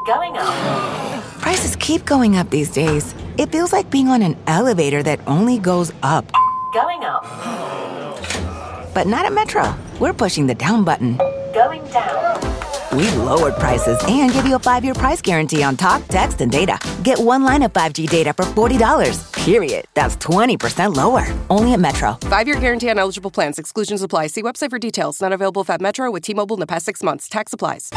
Going up. Prices keep going up these days. It feels like being on an elevator that only goes up. Going up. But not at Metro. We're pushing the down button. Going down. We've lowered prices and give you a 5-year price guarantee on talk, text, and data. Get one line of 5G data for $40. Period. That's 20% lower. Only at Metro. 5-year guarantee on eligible plans. Exclusions apply. See website for details. Not available at Metro with T-Mobile in the past 6 months. Tax applies.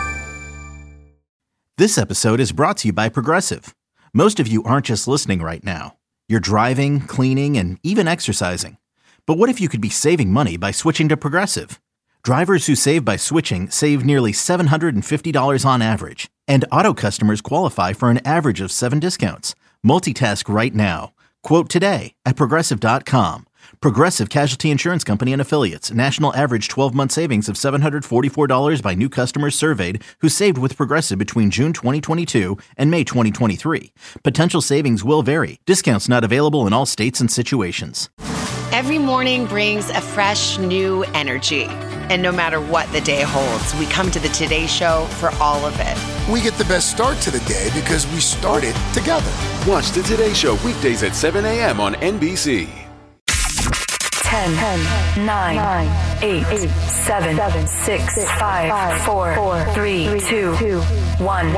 This episode is brought to you by Progressive. Most of you aren't just listening right now. You're driving, cleaning, and even exercising. But what if you could be saving money by switching to Progressive? Drivers who save by switching save nearly $750 on average. And auto customers qualify for an average of 7 discounts. Multitask right now. Quote today at Progressive.com. Progressive Casualty Insurance Company and Affiliates. National average 12-month savings of $744 by new customers surveyed who saved with Progressive between June 2022 and May 2023. Potential savings will vary. Discounts not available in all states and situations. Every morning brings a fresh, new energy. And no matter what the day holds, we come to the Today Show for all of it. We get the best start to the day because we started together. Watch the Today Show weekdays at 7 a.m. on NBC. 10, 9, 8, 7, 6, 5, 4, 3, 2, 1.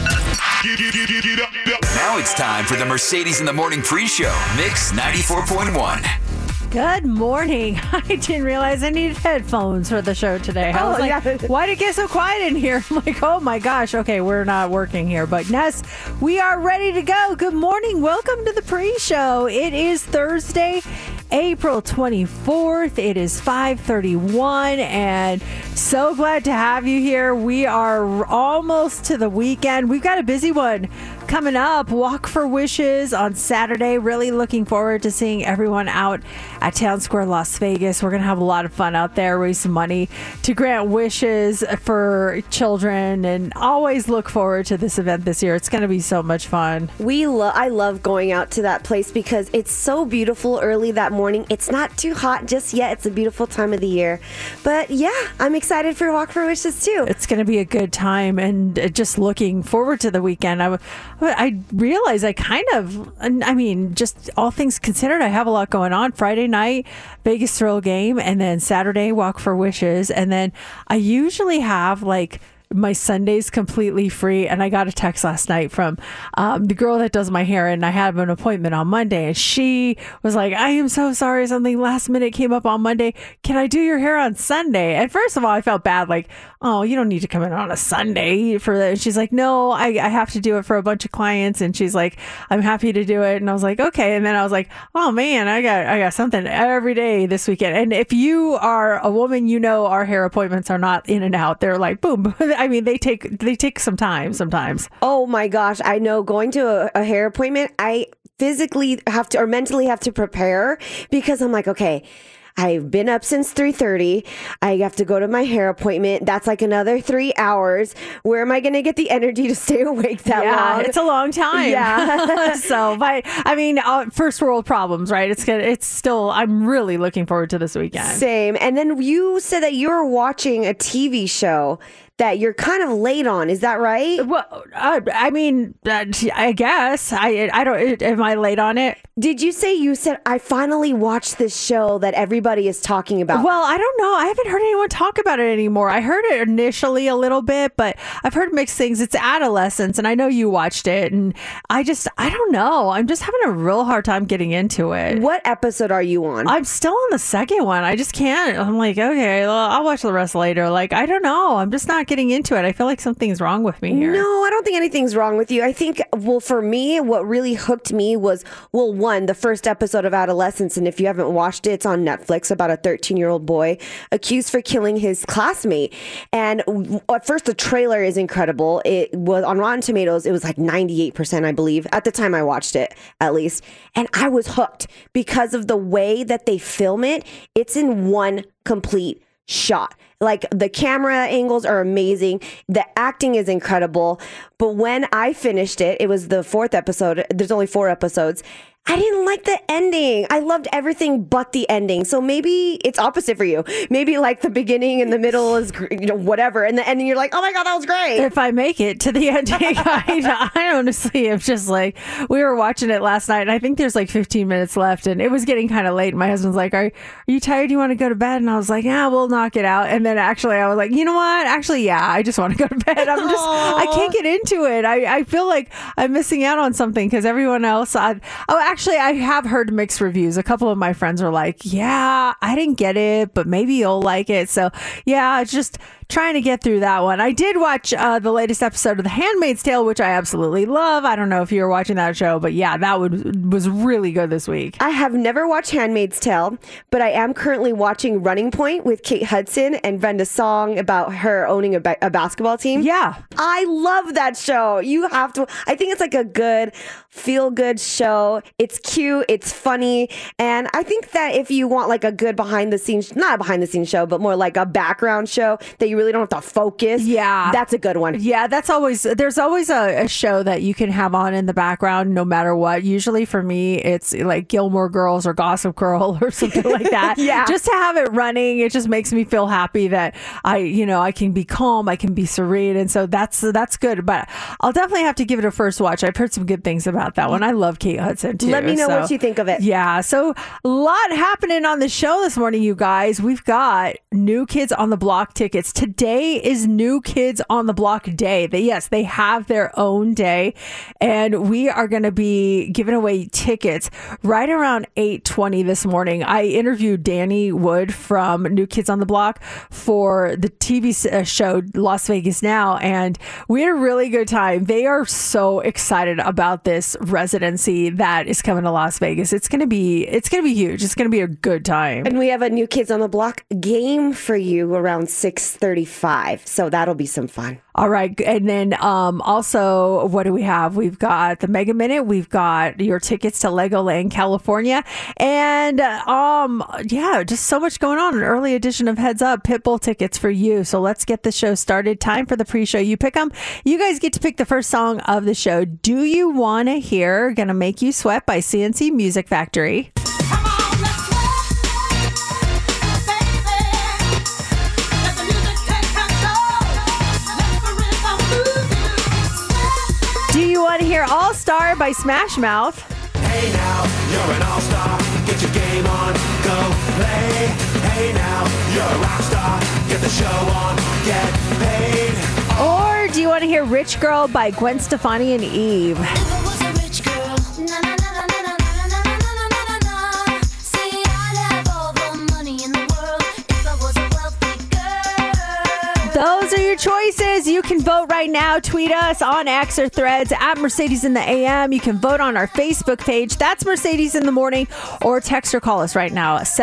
Now it's time for the Mercedes in the Morning pre-show. Mix 94.1. Good morning. I didn't realize I needed headphones for the show today. I was like, why did it get so quiet in here? I'm like, oh my gosh. Okay, we're not working here. But yes, we are ready to go. Good morning. Welcome to the pre-show. It is Thursday, April 24th. It is 5:31 and so glad to have you here. We are almost to the weekend. We've got a busy one coming up. Walk for Wishes on Saturday. Really looking forward to seeing everyone out at Town Square, Las Vegas. We're going to have a lot of fun out there, raise some money to grant wishes for children, and always look forward to this event this year. It's going to be so much fun. I love going out to that place because it's so beautiful early that morning. It's not too hot just yet. It's a beautiful time of the year. But yeah, I'm excited for Walk for Wishes too. It's going to be a good time, and just looking forward to the weekend. I realize just all things considered, I have a lot going on. Friday night, Vegas Thrill game, and then Saturday, Walk for Wishes. And then I usually have my Sunday's completely free. And I got a text last night from the girl that does my hair, and I have an appointment on Monday, and she was like, I am so sorry, something last minute came up on Monday. Can I do your hair on Sunday? And first of all, I felt bad, oh, you don't need to come in on a Sunday for that. And she's like, no, I have to do it for a bunch of clients. And she's like, I'm happy to do it. And I was like, okay. And then I was like, oh man, I got something every day this weekend. And if you are a woman, our hair appointments are not in and out. They're like, boom. I mean, they take some time sometimes. Oh my gosh. I know, going to a hair appointment, I physically have to, or mentally have to prepare, because I'm like, okay, I've been up since 3:30. I have to go to my hair appointment. That's like another 3 hours. Where am I going to get the energy to stay awake that long? It's a long time. Yeah. So, but I mean, first world problems, right? It's still, I'm really looking forward to this weekend. Same. And then you said that you're watching a TV show that you're kind of late on. Is that right? Well, I mean, I guess I don't. Am I late on it? Did you said I finally watched this show that everybody is talking about? Well, I don't know. I haven't heard anyone talk about it anymore. I heard it initially a little bit, but I've heard mixed things. It's Adolescence, and I know you watched it, and I don't know. I'm just having a real hard time getting into it. What episode are you on? I'm still on the second one. I just can't. I'm like, okay, well, I'll watch the rest later. I don't know. I'm just not getting into it. I feel like something's wrong with me here. No, I don't think anything's wrong with you. I think, for me, what really hooked me was, one, the first episode of Adolescence. And if you haven't watched it, it's on Netflix, about a 13-year-old boy accused for killing his classmate. And at first, the trailer is incredible. It was on Rotten Tomatoes. It was 98%, I believe, at the time I watched it, at least. And I was hooked because of the way that they film it. It's in one complete shot. Like the camera angles are amazing. The acting is incredible. But when I finished it, it was the 4th episode. There's only 4 episodes. I didn't like the ending. I loved everything but the ending. So maybe it's opposite for you. Maybe like the beginning and the middle is, whatever. And the ending, you're like, oh my God, that was great. If I make it to the ending, I honestly am just like, we were watching it last night and I think there's like 15 minutes left and it was getting kind of late. And my husband's like, are you tired? Do you want to go to bed? And I was like, yeah, we'll knock it out. And then actually I was like, you know what? Actually, yeah, I just want to go to bed. I can't get into it. I feel like I'm missing out on something because everyone else, actually, I have heard mixed reviews. A couple of my friends were like, yeah, I didn't get it, but maybe you'll like it. So yeah, just trying to get through that one. I did watch the latest episode of The Handmaid's Tale, which I absolutely love. I don't know if you were watching that show, but yeah, that was really good this week. I have never watched Handmaid's Tale, but I am currently watching Running Point with Kate Hudson and Brenda Song about her owning a basketball team. Yeah. I love that show. You have to. I think it's like a good, feel-good show. It's cute. It's funny. And I think that if you want like a good behind-the-scenes, not a behind-the-scenes show, but more like a background show that you really don't have to focus. Yeah. That's a good one. Yeah, there's always a show that you can have on in the background no matter what. Usually for me, it's like Gilmore Girls or Gossip Girl or something like that. Yeah. Just to have it running, it just makes me feel happy that I can be calm, I can be serene. And so that's good. But I'll definitely have to give it a first watch. I've heard some good things about that one. I love Kate Hudson too. Let me know what you think of it. Yeah. So a lot happening on the show this morning, you guys. We've got New Kids on the Block tickets. Today is New Kids on the Block Day. They have their own day, and we are going to be giving away tickets right around 8:20 this morning. I interviewed Danny Wood from New Kids on the Block for the TV show Las Vegas Now, and we had a really good time. They are so excited about this residency that is coming to Las Vegas. It's going to be huge. It's going to be a good time. And we have a New Kids on the Block game for you around 6:35. So that'll be some fun. All right. And then also, what do we have? We've got the Mega Minute. We've got your tickets to Legoland, California. And just so much going on. An early edition of Heads Up, Pitbull tickets for you. So let's get the show started. Time for the pre-show. You pick them. You guys get to pick the first song of the show. Do you want to hear Gonna Make You Sweat by CNC Music Factory? Do you want to hear All Star by Smash Mouth? Hey now, you're an all-star. Get your game on, go play. Hey now, you're a rock star. Get the show on, get paid. Or do you want to hear Rich Girl by Gwen Stefani and Eve? Those are your choices. You can vote right now. Tweet us on X or Threads at Mercedes in the AM. You can vote on our Facebook page. That's Mercedes in the Morning. Or text or call us right now at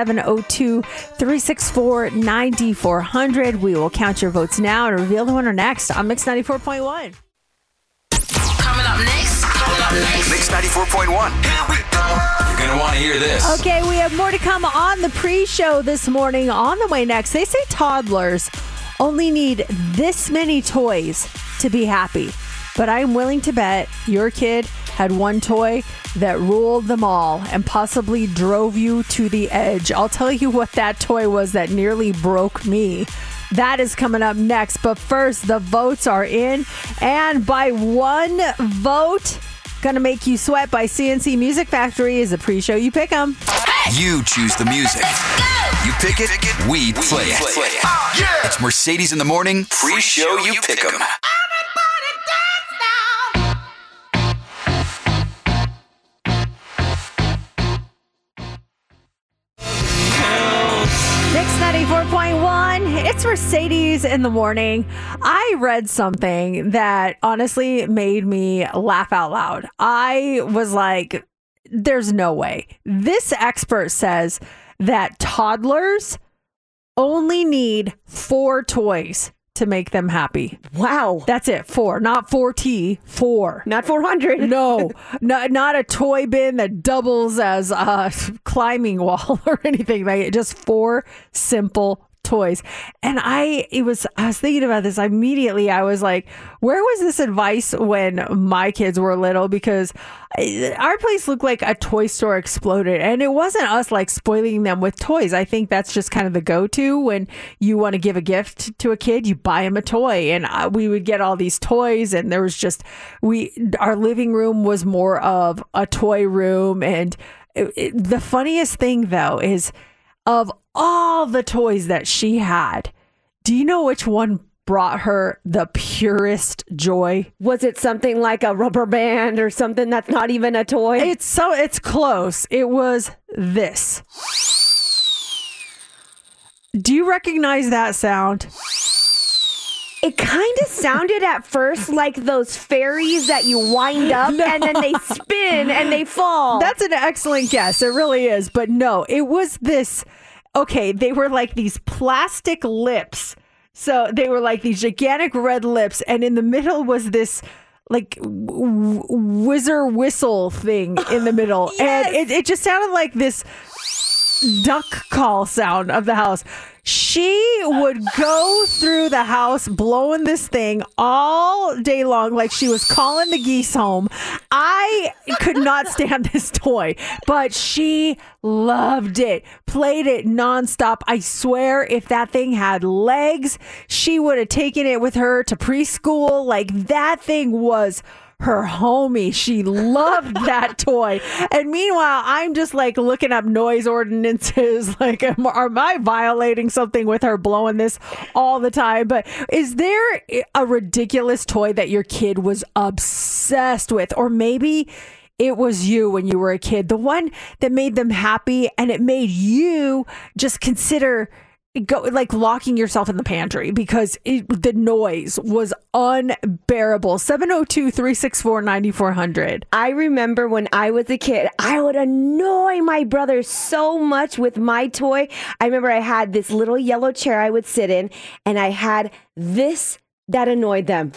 702-364-9400. We will count your votes now and reveal the winner next on Mix 94.1. Coming up next. Mix 94.1. You're going to want to hear this. Okay, we have more to come on the pre-show this morning. On the way next, they say toddlers only need this many toys to be happy. But I'm willing to bet your kid had one toy that ruled them all and possibly drove you to the edge. I'll tell you what that toy was that nearly broke me. That is coming up next. But first, the votes are in. And by one vote, Gonna Make You Sweat by CNC Music Factory is a pre-show. You pick them. You choose the music. You pick it, we play it. It's Mercedes in the Morning, pre-show you pick 'em. Mix 94.1. It's Mercedes in the Morning. I read something that honestly made me laugh out loud. I was like, there's no way. This expert says that toddlers only need 4 toys to make them happy. Wow. That's it. 4, not 4T, 4. Not 400. No, not a toy bin that doubles as a climbing wall or anything like it. Just 4 simple toys. And I was thinking about this immediately. I was like, where was this advice when my kids were little? Because our place looked like a toy store exploded, and it wasn't us like spoiling them with toys. I think that's just kind of the go-to when you want to give a gift to a kid, you buy him a toy. And we would get all these toys, and there was just our living room was more of a toy room. And the funniest thing though is, of all the toys that she had, do you know which one brought her the purest joy? Was it something like a rubber band or something that's not even a toy? It's close. It was this. Do you recognize that sound? It kind of sounded at first like those fairies that you wind up and then they spin and they fall. That's an excellent guess. It really is. But no, it was this. Okay, they were like these plastic lips. So they were like these gigantic red lips. And in the middle was this like whizzer whistle thing in the middle. Yes. And it just sounded like this duck call sound of the house. She would go through the house blowing this thing all day long like she was calling the geese home. I could not stand this toy, but she loved it, played it nonstop. I swear if that thing had legs, she would have taken it with her to preschool. Like that thing was her homie. She loved that toy. And meanwhile, I'm just like looking up noise ordinances. Like, am I violating something with her blowing this all the time? But is there a ridiculous toy that your kid was obsessed with? Or maybe it was you when you were a kid, the one that made them happy and it made you just consider like locking yourself in the pantry because the noise was unbearable. 702-364-9400. I remember when I was a kid, I would annoy my brother so much with my toy. I remember I had this little yellow chair I would sit in, and I had this that annoyed them.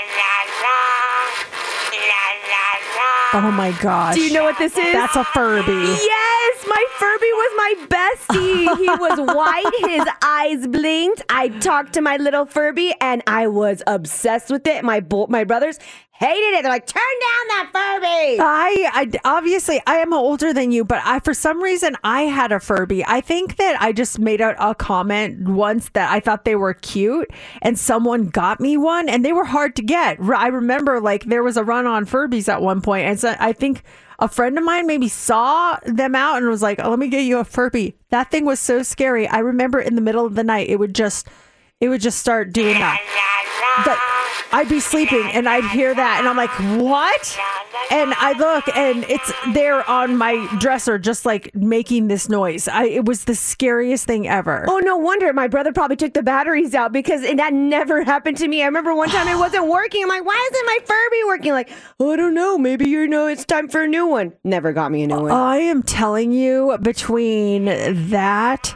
Oh my gosh. Do you know what this is? That's a Furby. Yes, my Furby was my bestie. He was white, his eyes blinked. I talked to my little Furby and I was obsessed with it. My brothers hated it. They're like, turn down that Furby. I obviously I am older than you, but for some reason I had a Furby. I think that I just made a comment once that I thought they were cute and someone got me one and they were hard to get. I remember like there was a run on Furbies at one point, and so I think a friend of mine maybe saw them out and was like, oh, let me get you a Furby. That thing was so scary. I remember in the middle of the night it would just start doing that. I'd be sleeping and I'd hear that and I'm like, what? And I look and it's there on my dresser just like making this noise. It was the scariest thing ever. Oh, no wonder. My brother probably took the batteries out because that never happened to me. I remember one time it wasn't working. I'm like, why isn't my Furby working? Like, oh, I don't know. Maybe it's time for a new one. Never got me a new one. I am telling you, between that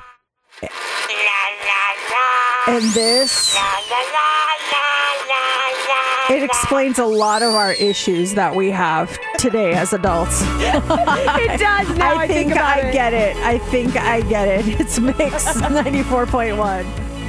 and this, it explains a lot of our issues that we have today as adults. It does now. I think I get it. I think I get it. It's Mix 94.1.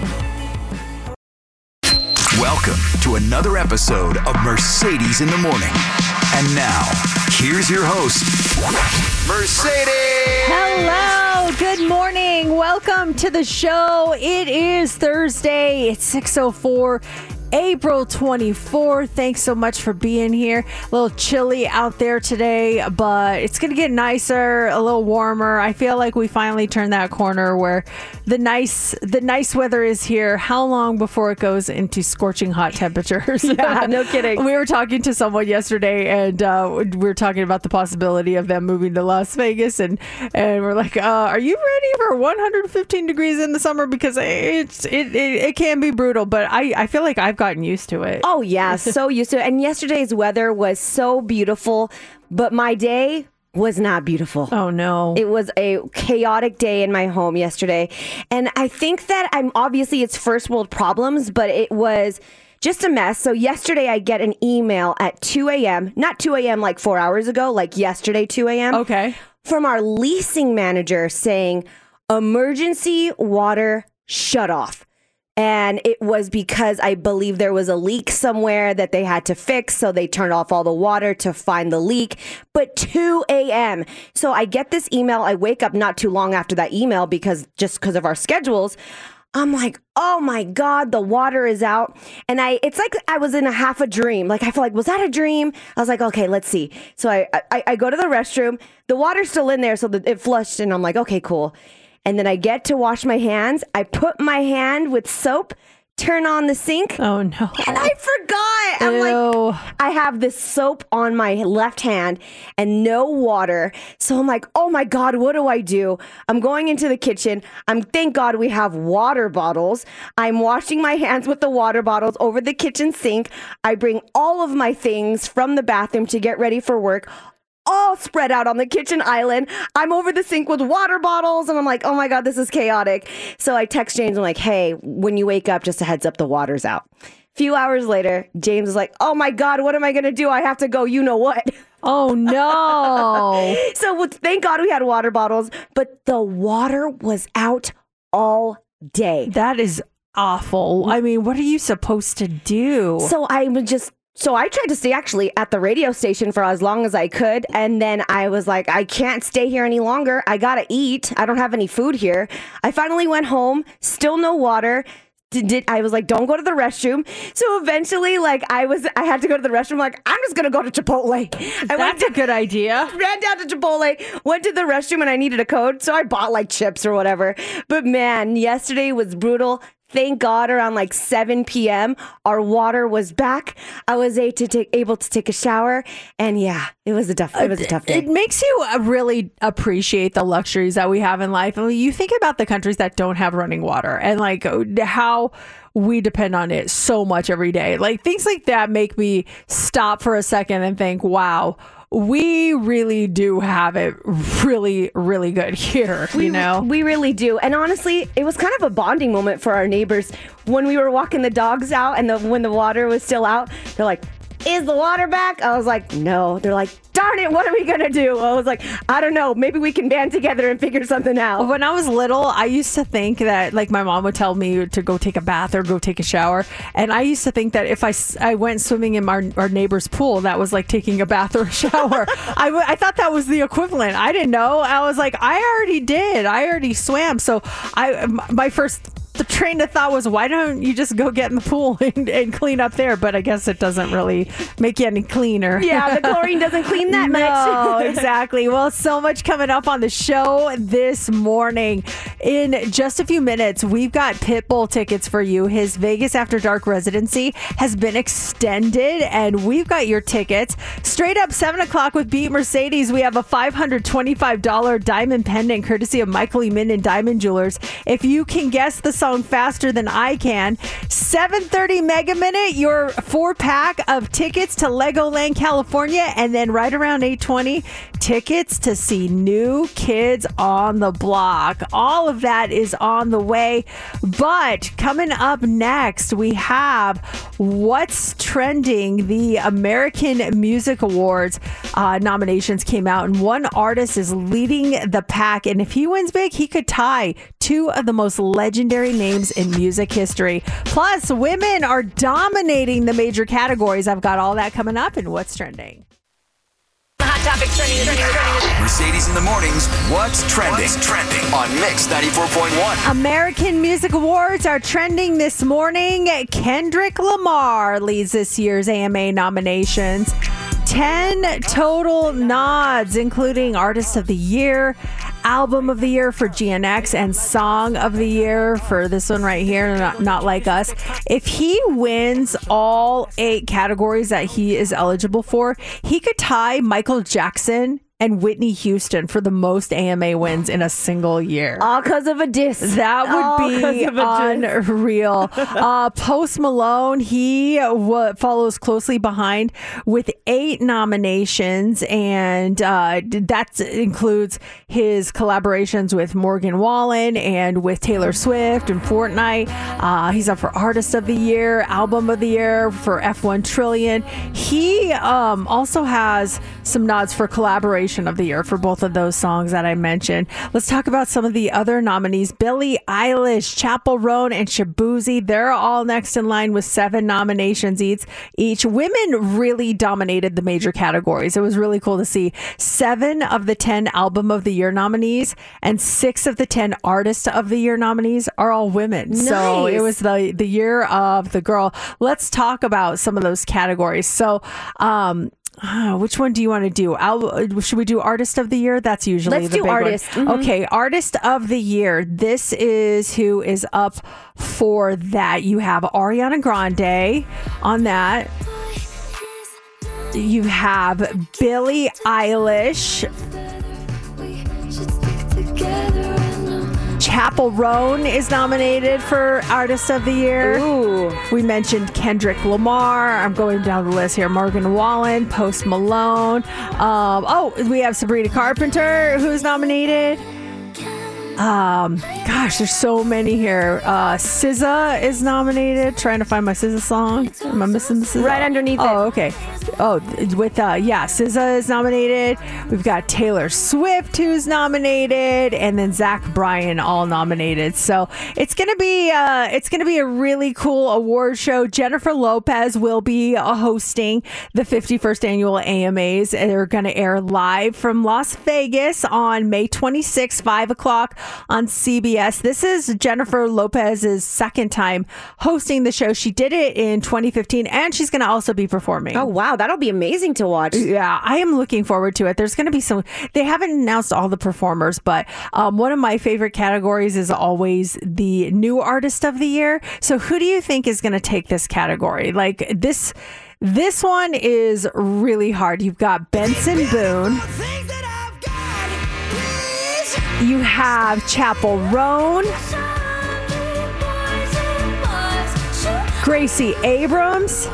Welcome to another episode of Mercedes in the Morning. And now, here's your host, Mercedes. Hello. Good morning. Welcome to the show. It is Thursday. It's 6:04. April 24th. Thanks so much for being here. A little chilly out there today, but it's going to get nicer, a little warmer. I feel like we finally turned that corner where the nice weather is here. How long before it goes into scorching hot temperatures? Yeah, no kidding. We were talking to someone yesterday and we were talking about the possibility of them moving to Las Vegas and we're like, are you ready for 115 degrees in the summer? Because it can be brutal, but I feel like I've gotten used to it. Oh yeah, so used to it. And yesterday's weather was so beautiful, but my day was not beautiful. Oh no. It was a chaotic day in my home yesterday. And I think that obviously it's first world problems, but it was just a mess. So yesterday I get an email at 2 a.m., not 2 a.m. like 4 hours ago, like yesterday 2 a.m. Okay. From our leasing manager saying emergency water shut off. And it was because I believe there was a leak somewhere that they had to fix. So they turned off all the water to find the leak. But 2 a.m. So I get this email. I wake up not too long after that email because of our schedules. I'm like, oh my God, the water is out. And it's like I was in half a dream. Like, I feel like, was that a dream? I was like, okay, let's see. So I go to the restroom. The water's still in there. So it flushed and I'm like, okay, cool. And then I get to wash my hands. I put my hand with soap, turn on the sink. Oh, no. And I forgot. I'm like, I have this soap on my left hand and no water. So I'm like, oh my God, what do I do? I'm going into the kitchen. Thank God we have water bottles. I'm washing my hands with the water bottles over the kitchen sink. I bring all of my things from the bathroom to get ready for work, all spread out on the kitchen island. I'm over the sink with water bottles and I'm like, oh my God, this is chaotic. So I text James. I'm like, hey, when you wake up, just a heads up, the water's out. A few hours later, James is like, oh my God, what am I going to do? I have to go, you know what? Oh no. So thank God we had water bottles, but the water was out all day. That is awful. I mean, what are you supposed to do? So I tried to stay actually at the radio station for as long as I could. And then I was like, I can't stay here any longer. I got to eat. I don't have any food here. I finally went home. Still no water. I was like, don't go to the restroom. So eventually, I had to go to the restroom. Like, I'm just going to go to Chipotle. That's a good idea. Ran down to Chipotle, went to the restroom and I needed a code. So I bought chips or whatever. But man, yesterday was brutal. Thank God around 7 p.m. our water was back. I was able to take a shower. And yeah, it was a tough day. It makes you really appreciate the luxuries that we have in life. I mean, you think about the countries that don't have running water and how we depend on it so much every day. Things like that make me stop for a second and think, wow, we really do have it really, really good here, We really do. And honestly, it was kind of a bonding moment for our neighbors. When we were walking the dogs out and when the water was still out, they're like, is the water back? I was like, no. They're like, darn it, what are we going to do? I was like, I don't know. Maybe we can band together and figure something out. When I was little, I used to think that my mom would tell me to go take a bath or go take a shower. And I used to think that if I went swimming in our neighbor's pool, that was like taking a bath or a shower. I thought that was the equivalent. I didn't know. I was like, I already did. I already swam. So the train of thought was, why don't you just go get in the pool and clean up there? But I guess it doesn't really make you any cleaner. Yeah, the chlorine doesn't clean that much. No, exactly. Well, so much coming up on the show this morning. In just a few minutes, we've got Pitbull tickets for you. His Vegas After Dark residency has been extended, and we've got your tickets. Straight up 7 o'clock with Beat Mercedes, we have a $525 diamond pendant courtesy of Michael E. Minden Diamond Jewelers. If you can guess the song faster than I can, 7:30 Mega Minute, your 4-pack of tickets to Legoland, California, and then right around 8:20, tickets to see New Kids on the Block. All of that is on the way. But coming up next, we have What's Trending. The American Music Awards nominations came out, and one artist is leading the pack. And if he wins big, he could tie two of the most legendary names in music history. Plus, women are dominating the major categories. I've got all that coming up in What's Trending. Hot topic trending. Mercedes in the mornings. What's trending on Mix 94.1. American Music Awards are trending this morning. Kendrick Lamar leads this year's AMA nominations. 10 total nods, including Artist of the Year, Album of the Year for GNX, and Song of the Year for this one right here, Not Like Us. If he wins all 8 categories that he is eligible for, he could tie Michael Jackson and Whitney Houston for the most AMA wins in a single year. All because of a diss. That would be unreal. Post Malone, he follows closely behind with 8 nominations, and that includes his collaborations with Morgan Wallen and with Taylor Swift and Fortnite. He's up for Artist of the Year, Album of the Year for F1 Trillion. He also has some nods for collaboration collaboration of the year for both of those songs that I mentioned. Let's talk about some of the other nominees. Billie Eilish, Chappell Roan, and Shaboozey. They're all next in line with 7 nominations each. Women really dominated the major categories. It was really cool to see 7 of the 10 Album of the Year nominees and 6 of the 10 Artist of the Year nominees are all women. Nice. So it was the year of the girl. Let's talk about some of those categories. So, which one do you want to do? Should we do Artist of the Year? That's usually Let's the do big Artist. one. Mm-hmm. Okay, Artist of the Year. This is who is up for that. You have Ariana Grande on that. You have Billie Eilish. Chappell Roan is nominated for Artist of the Year. Ooh. We mentioned Kendrick Lamar. I'm going down the list here. Morgan Wallen, Post Malone. We have Sabrina Carpenter, who's nominated. Gosh, there's so many here. SZA is nominated. Trying to find my SZA song. Am I missing the SZA? Right underneath it. Oh, okay. SZA is nominated. We've got Taylor Swift who's nominated, and then Zach Bryan all nominated. So it's gonna be a really cool award show. Jennifer Lopez will be hosting the 51st annual AMAs. They're gonna air live from Las Vegas on May 26th, 5:00 on CBS. This is Jennifer Lopez's second time hosting the show. She did it in 2015, and she's going to also be performing. Oh, wow. That'll be amazing to watch. Yeah, I am looking forward to it. There's going to be they haven't announced all the performers, but one of my favorite categories is always the new artist of the year. So who do you think is going to take this category? Like this one is really hard. You've got Benson Boone. You have Chappell Roan, Gracie Abrams,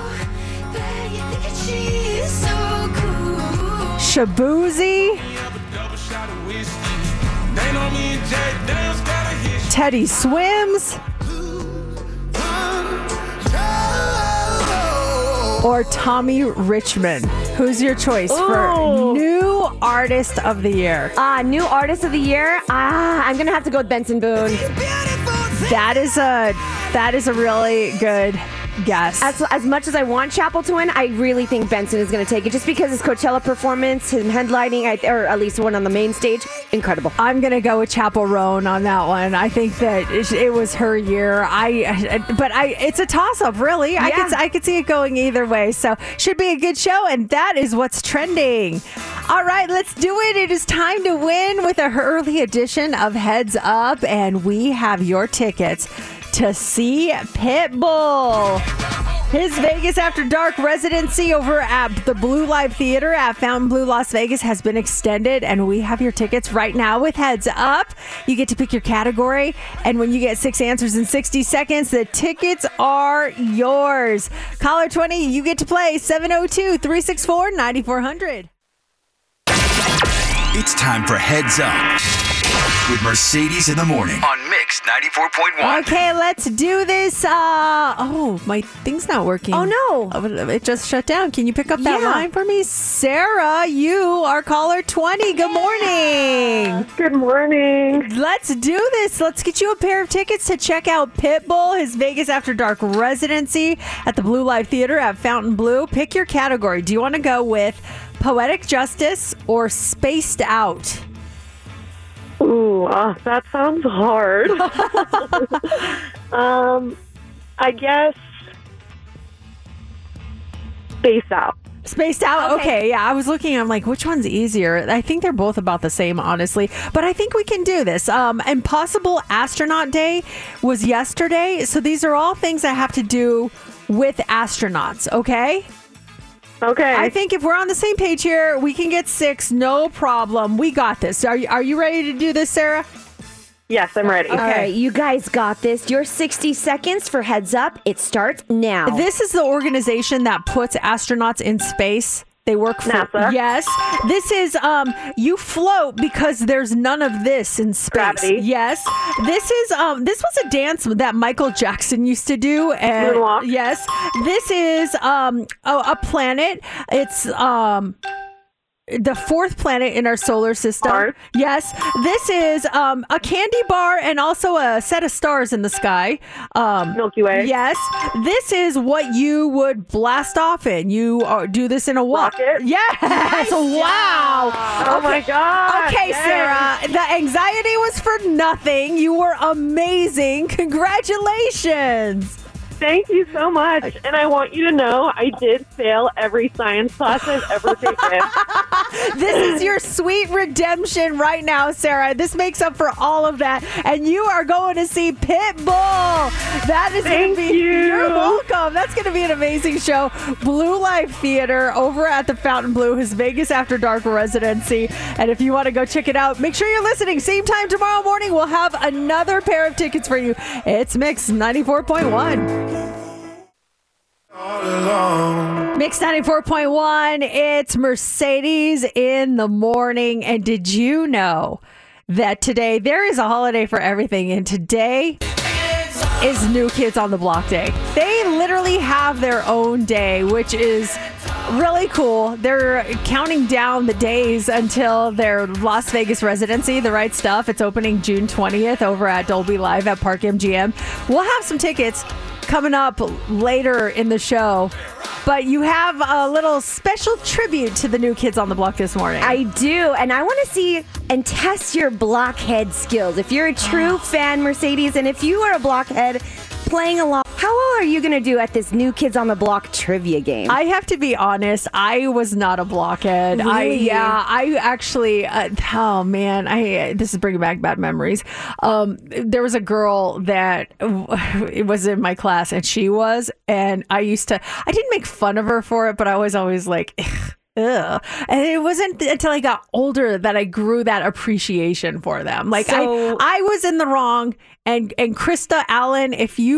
Shaboozey, Teddy Swims, or Tommy Richmond. Who's your choice for new artist of the year? New artist of the year? I'm going to have to go with Benson Boone. That is a really good guess. As much as I want Chappell to win, I really think Benson is going to take it just because his Coachella performance, him headlining, or at least one on the main stage, incredible. I'm going to go with Chappell Roan on that one. I think that it was her year. It's a toss-up, really. Yeah. I could see it going either way. So should be a good show, and that is what's trending. All right, let's do it. It is time to win with an early edition of Heads Up, and we have your tickets to see Pitbull. His Vegas After Dark residency over at the Blue Live Theater at Fontainebleau, Las Vegas has been extended, and we have your tickets right now with Heads Up. You get to pick your category, and when you get 6 answers in 60 seconds, the tickets are yours. Caller 20, you get to play 702-364-9400. It's time for Heads Up with Mercedes in the Morning on Mix 94.1. Okay, let's do this. My thing's not working. Oh, no. It just shut down. Can you pick up that line for me? Sarah, you are caller 20. Good morning. Good morning. Let's do this. Let's get you a pair of tickets to check out Pitbull, his Vegas After Dark residency at the Blue Live Theater at Fontainebleau. Pick your category. Do you want to go with Poetic Justice or Spaced Out? Ooh, that sounds hard. I guess Spaced Out. Spaced Out? Okay, yeah. I was looking, I'm like, which one's easier? I think they're both about the same, honestly. But I think we can do this. Impossible Astronaut Day was yesterday. So these are all things that have to do with astronauts, okay? Okay. I think if we're on the same page here, we can get 6, no problem. We got this. Are you ready to do this, Sarah? Yes, I'm ready. Okay. All right, you guys got this. Your 60 seconds for Heads Up. It starts now. This is the organization that puts astronauts in space. They work for NASA. Yes. This is you float because there's none of this in space. Gravity. Yes. This is this was a dance that Michael Jackson used to do. And Moonwalk. yes. This is a planet. It's the fourth planet in our solar system. Mars. Yes, this is a candy bar and also a set of stars in the sky. Milky Way. Yes, this is what you would blast off in. You do this in a what? Rocket. Yes. Wow. Oh my God. Okay, Yes. Sarah, the anxiety was for nothing. You were amazing. Congratulations. Thank you so much. And I want you to know I did fail every science class I've ever taken. This is your sweet redemption right now, Sarah. This makes up for all of that. And you are going to see Pitbull. That is going to be... You're welcome. That's going to be an amazing show. Blue Life Theater over at the Fountain Blue, his Vegas After Dark residency. And if you want to go check it out, make sure you're listening. Same time tomorrow morning, we'll have another pair of tickets for you. It's Mix 94.1. Mix 94.1, it's Mercedes in the morning. And did you know that today there is a holiday for everything? And today is New Kids on the Block Day. They literally have their own day, which is really cool. They're counting down the days until their Las Vegas residency, The Right Stuff. It's opening June 20th over at Dolby Live at Park MGM. We'll have some tickets coming up later in the show. But you have a little special tribute to the New Kids on the Block this morning. I do, and I want to see and test your blockhead skills. If you're a true fan, Mercedes, and if you are a blockhead playing along, how well are you going to do at this New Kids on the Block trivia game? I have to be honest, I was not a blockhead. Really? I actually, oh man, this is bringing back bad memories. There was a girl that was in my class, and she was, and I didn't make fun of her for it, but I was always like, ugh. And it wasn't until I got older that I grew that appreciation for them. Like, I was in the wrong, and Krista Allen,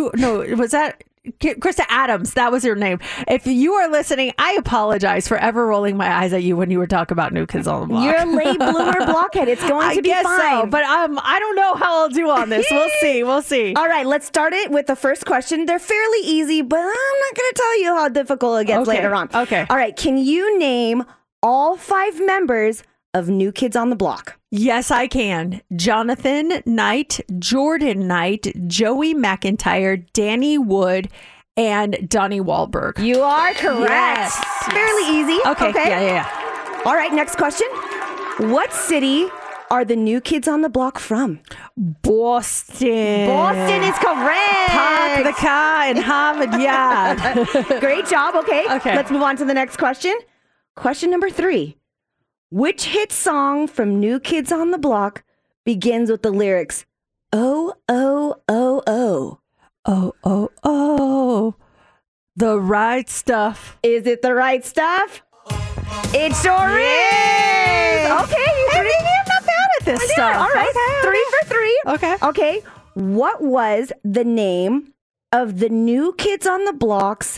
Krista Adams, that was her name. If you are listening, I apologize for ever rolling my eyes at you when you were talking about New Kids on the Block. You're a late bloomer blockhead. It's going to be fine. So, but I don't know how I'll do on this. We'll see. All right, let's start it with the first question. They're fairly easy, but I'm not going to tell you how difficult it gets later on. Okay. All right, can you name all 5 members of New Kids on the Block? Yes, I can. Jonathan Knight, Jordan Knight, Joey McIntyre, Danny Wood, and Donnie Wahlberg. You are correct. Yes. Fairly easy. Okay. Yeah. All right, next question. What city are the New Kids on the Block from? Boston. Boston is correct. Park the car and Harvard Yard. Great job. Okay. Okay. Let's move on to the next question. Question number 3. Which hit song from New Kids on the Block begins with the lyrics, "Oh, oh, oh, oh"? Oh, oh, oh. The Right Stuff. Is it The Right Stuff? It sure is. Okay. I'm not bad at this stuff. All right. Okay. 3 for 3. Okay. Okay. What was the name of the New Kids on the Block's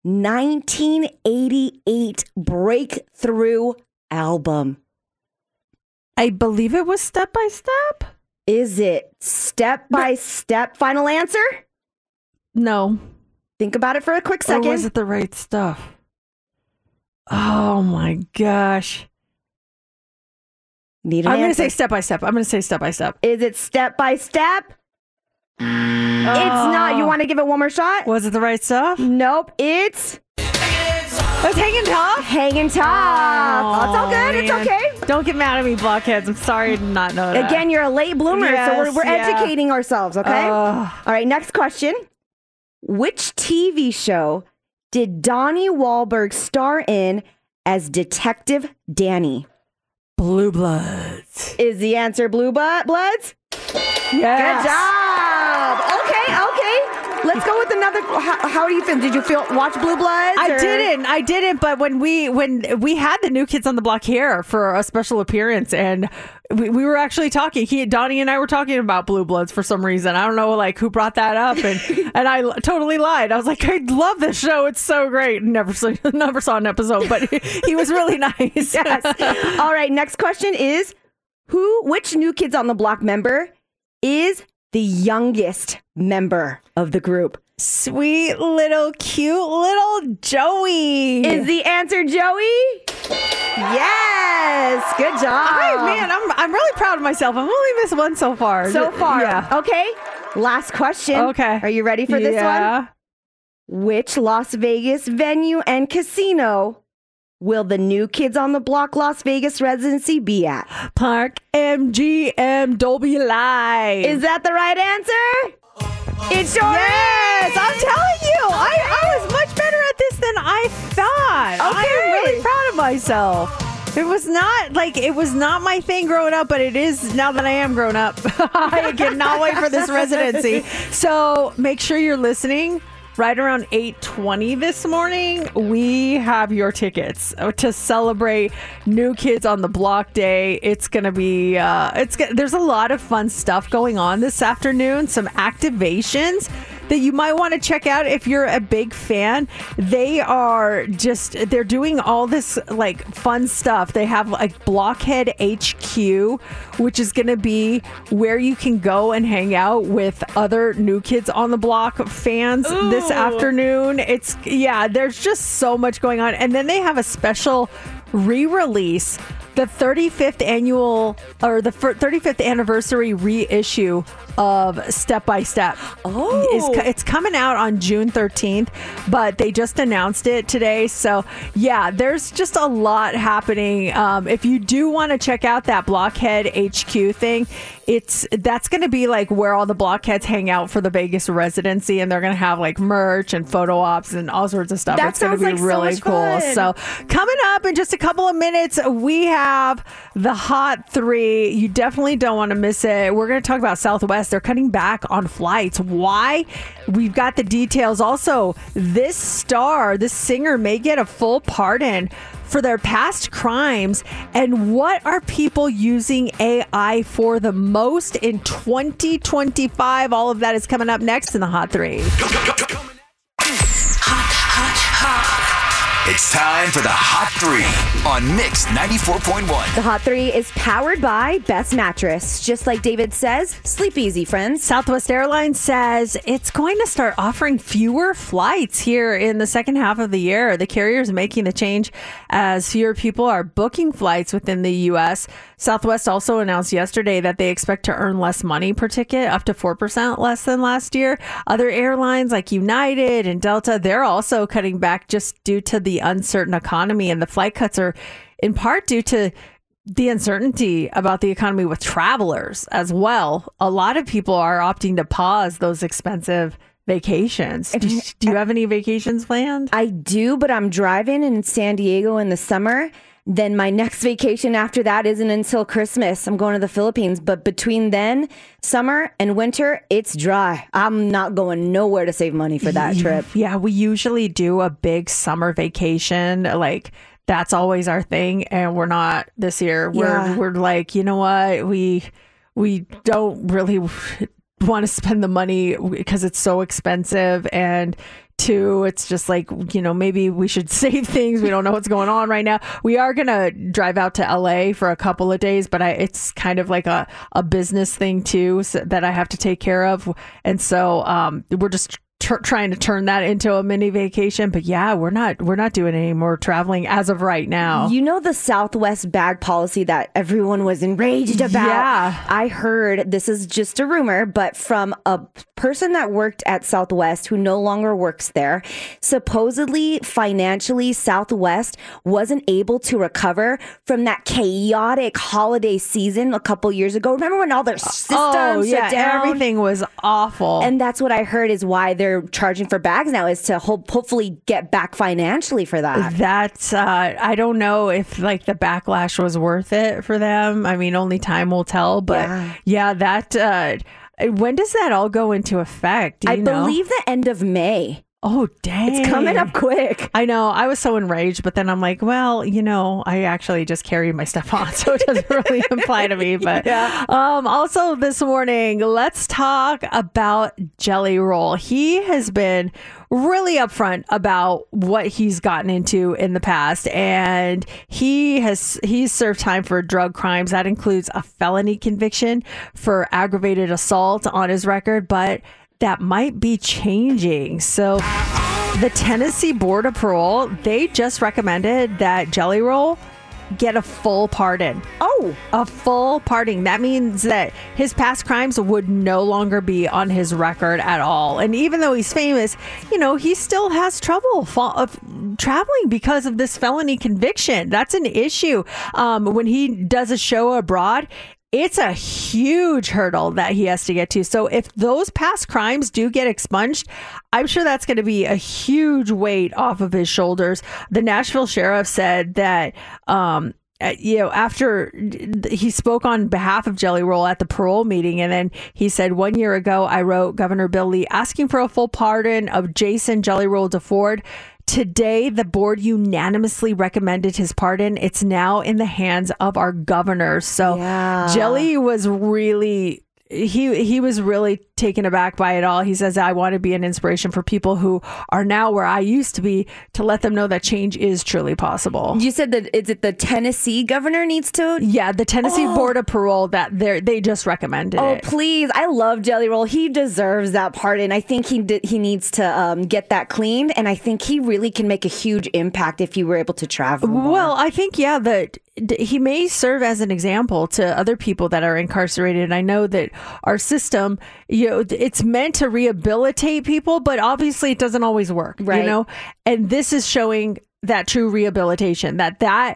1988 breakthrough album? I believe it was Step by Step. Is it Step by Step? Final answer? No. Think about it for a quick second. Or was it The Right Stuff? Oh my gosh. Need an I'm going to answer. say Step by Step. Is it Step by Step? It's not. You want to give it one more shot? Was it The Right Stuff? Nope. It's Hanging Tough? Hanging Tough. It's all good. It's okay. Don't get mad at me, blockheads. I'm sorry to not know that. Again, you're a late bloomer, so we're educating ourselves, okay? All right, next question. Which TV show did Donnie Wahlberg star in as Detective Danny? Blue Bloods. Is the answer Blue Bloods? Yes. Good job. Okay. Let's go with another. How do you feel? Did you watch Blue Bloods? I didn't. But when we had the New Kids on the Block here for a special appearance, and we were actually talking. Donnie and I were talking about Blue Bloods for some reason. I don't know, like, who brought that up, and I totally lied. I was like, I love this show. It's so great. Never saw an episode, but he was really nice. Yes. All right. Next question is which New Kids on the Block member is the youngest member of the group? Sweet little cute little Joey. Is the answer Joey? Yes. is. Good job. Man, I'm really proud of myself. I've only missed one so far. Yeah. Okay. Last question. Okay. Are you ready for this one? Which Las Vegas venue and casino will the New Kids on the Block Las Vegas residency be at? Park MGM Dolby Live. Is that the right answer? It sure is. I'm telling you, I was much better at this than I thought. Okay. I'm really proud of myself. It was not my thing growing up, but it is now that I am grown up. I cannot wait for this residency. So make sure you're listening. Right around 8:20 this morning, we have your tickets to celebrate New Kids on the Block Day. It's going to be, there's a lot of fun stuff going on this afternoon, some activations that you might want to check out if you're a big fan. They're doing all this like fun stuff. They have like Blockhead HQ, which is going to be where you can go and hang out with other New Kids on the Block fans this afternoon. There's just so much going on. And then they have a special re-release, the 35th anniversary reissue of Step by Step. It's coming out on June 13th, but they just announced it today. So yeah, there's just a lot happening. If you do want to check out that Blockhead HQ thing, that's going to be like where all the Blockheads hang out for the Vegas residency, and they're going to have like merch and photo ops and all sorts of stuff. It's going to be really cool. So coming up in just a couple of minutes, we have the Hot 3. You definitely don't want to miss it. We're going to talk about Southwest. They're cutting back on flights. Why? We've got the details. Also, this singer may get a full pardon for their past crimes. And what are people using AI for the most in 2025? All of that is coming up next in the Hot 3. It's time for the Hot 3 on Mix 94.1. The Hot 3 is powered by Best Mattress. Just like David says, sleep easy, friends. Southwest Airlines says it's going to start offering fewer flights here in the second half of the year. The carrier is making the change as fewer people are booking flights within the U.S. Southwest also announced yesterday that they expect to earn less money per ticket, up to 4% less than last year. Other airlines like United and Delta, they're also cutting back just due to the uncertain economy, and the flight cuts are in part due to the uncertainty about the economy with travelers as well. A lot of people are opting to pause those expensive vacations. Do you have any vacations planned? I do, but I'm driving in San Diego in the summer. Then my next vacation after that isn't until Christmas. I'm going to the Philippines. But between then, summer and winter, it's dry. I'm not going nowhere to save money for that trip. Yeah, we usually do a big summer vacation. Like, that's always our thing. And we're not this year. We're like, you know what? We don't really want to spend the money because it's so expensive. And two, it's just like, maybe we should save things. We don't know what's going on right now. We are going to drive out to LA for a couple of days, but it's kind of like a business thing too, that I have to take care of. And so we're just trying to turn that into a mini vacation. But yeah, we're not doing any more traveling as of right now. You know the Southwest bag policy that everyone was enraged about? Yeah. I heard, this is just a rumor, but from a person that worked at Southwest who no longer works there, supposedly financially Southwest wasn't able to recover from that chaotic holiday season a couple years ago. Remember when all their systems shut down? Everything was awful. And that's what I heard is why they're charging for bags now, is to hopefully get back financially for that. That's I don't know if like the backlash was worth it for them. I mean, only time will tell. But that when does that all go into effect? I believe the end of May. Oh, dang. It's coming up quick. I know. I was so enraged, but then I'm like, well, I actually just carry my stuff on, so it doesn't really apply to me. But also this morning, let's talk about Jelly Roll. He has been really upfront about what he's gotten into in the past, and he's served time for drug crimes. That includes a felony conviction for aggravated assault on his record, but that might be changing. So the Tennessee Board of Parole, they just recommended that Jelly Roll get a full pardon. Oh, a full pardon. That means that his past crimes would no longer be on his record at all. And even though he's famous, he still has trouble traveling because of this felony conviction. That's an issue. When he does a show abroad, it's a huge hurdle that he has to get to. So if those past crimes do get expunged, I'm sure that's going to be a huge weight off of his shoulders. The Nashville sheriff said that, after he spoke on behalf of Jelly Roll at the parole meeting, and then he said, 1 year ago, I wrote Governor Bill Lee asking for a full pardon of Jason Jelly Roll DeFord. Today, the board unanimously recommended his pardon. It's now in the hands of our governor. So Jelly was really... He was really taken aback by it all. He says, I want to be an inspiration for people who are now where I used to be, to let them know that change is truly possible. You said that, is it the Tennessee governor needs to? Yeah, the Tennessee Board of Parole, that they just recommended it. Oh, please. I love Jelly Roll. He deserves that pardon. I think he needs to get that cleaned. And I think he really can make a huge impact if he were able to travel more. Well, I think, that he may serve as an example to other people that are incarcerated. I know that our system, it's meant to rehabilitate people, but obviously it doesn't always work, right? And this is showing that true rehabilitation, that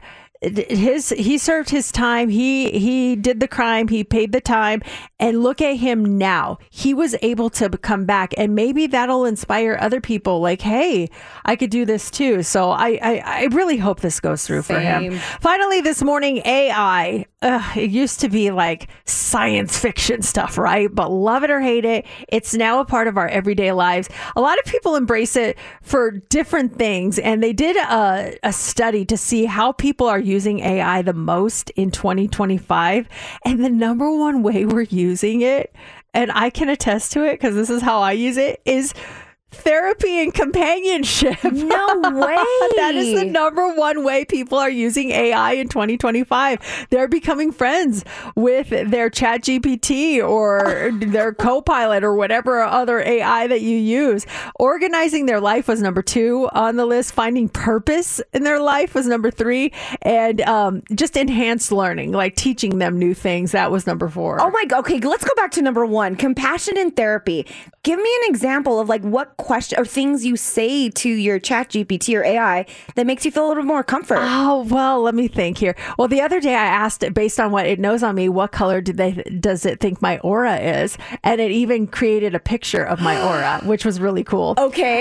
he served his time. He did the crime. He paid the time. And look at him now. He was able to come back, and maybe that'll inspire other people. Like, hey, I could do this too. So I really hope this goes through for him. Finally, this morning, AI. It used to be like science fiction stuff, right? But love it or hate it, it's now a part of our everyday lives. A lot of people embrace it for different things, and they did a study to see how people are using AI the most in 2025, and the number one way we're using it, and I can attest to it because this is how I use it, is therapy and companionship. No way. That is the number one way people are using AI in 2025. They're becoming friends with their ChatGPT or their Copilot or whatever other AI that you use. Organizing their life was number 2 on the list. Finding purpose in their life was number 3. And just enhanced learning, like teaching them new things, that was number 4. Oh my God. Okay, let's go back to number 1. Compassion and therapy. Give me an example of like what question or things you say to your ChatGPT or AI that makes you feel a little more comfort. Oh, well, let me think here. Well, the other day I asked it, based on what it knows on me, what color does it think my aura is? And it even created a picture of my aura, which was really cool. Okay.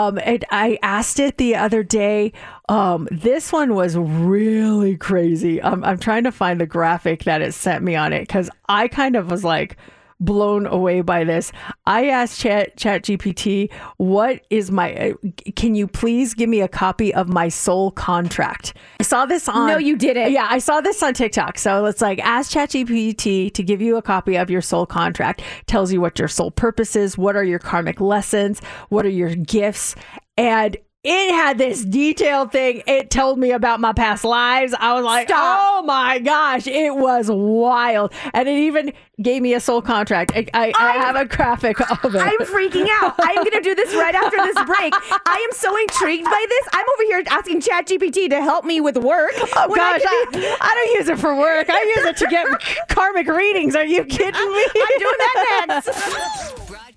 I asked it the other day. This one was really crazy. I'm trying to find the graphic that it sent me on it, because I kind of was like blown away by this. I asked ChatGPT, what is can you please give me a copy of my soul contract? I saw this on... No, you didn't. Yeah, I saw this on TikTok. So it's like, ask ChatGPT to give you a copy of your soul contract. Tells you what your soul purpose is, what are your karmic lessons, what are your gifts, and it had this detailed thing. It told me about my past lives. I was like, oh my gosh, it was wild. And it even gave me a soul contract. I have a graphic of it. I'm freaking out. I'm going to do this right after this break. I am so intrigued by this. I'm over here asking ChatGPT to help me with work. Oh gosh, I don't use it for work. I use it to get karmic readings. Are you kidding me? I'm doing that next.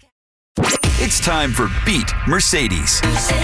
It's time for Beat Mercedes.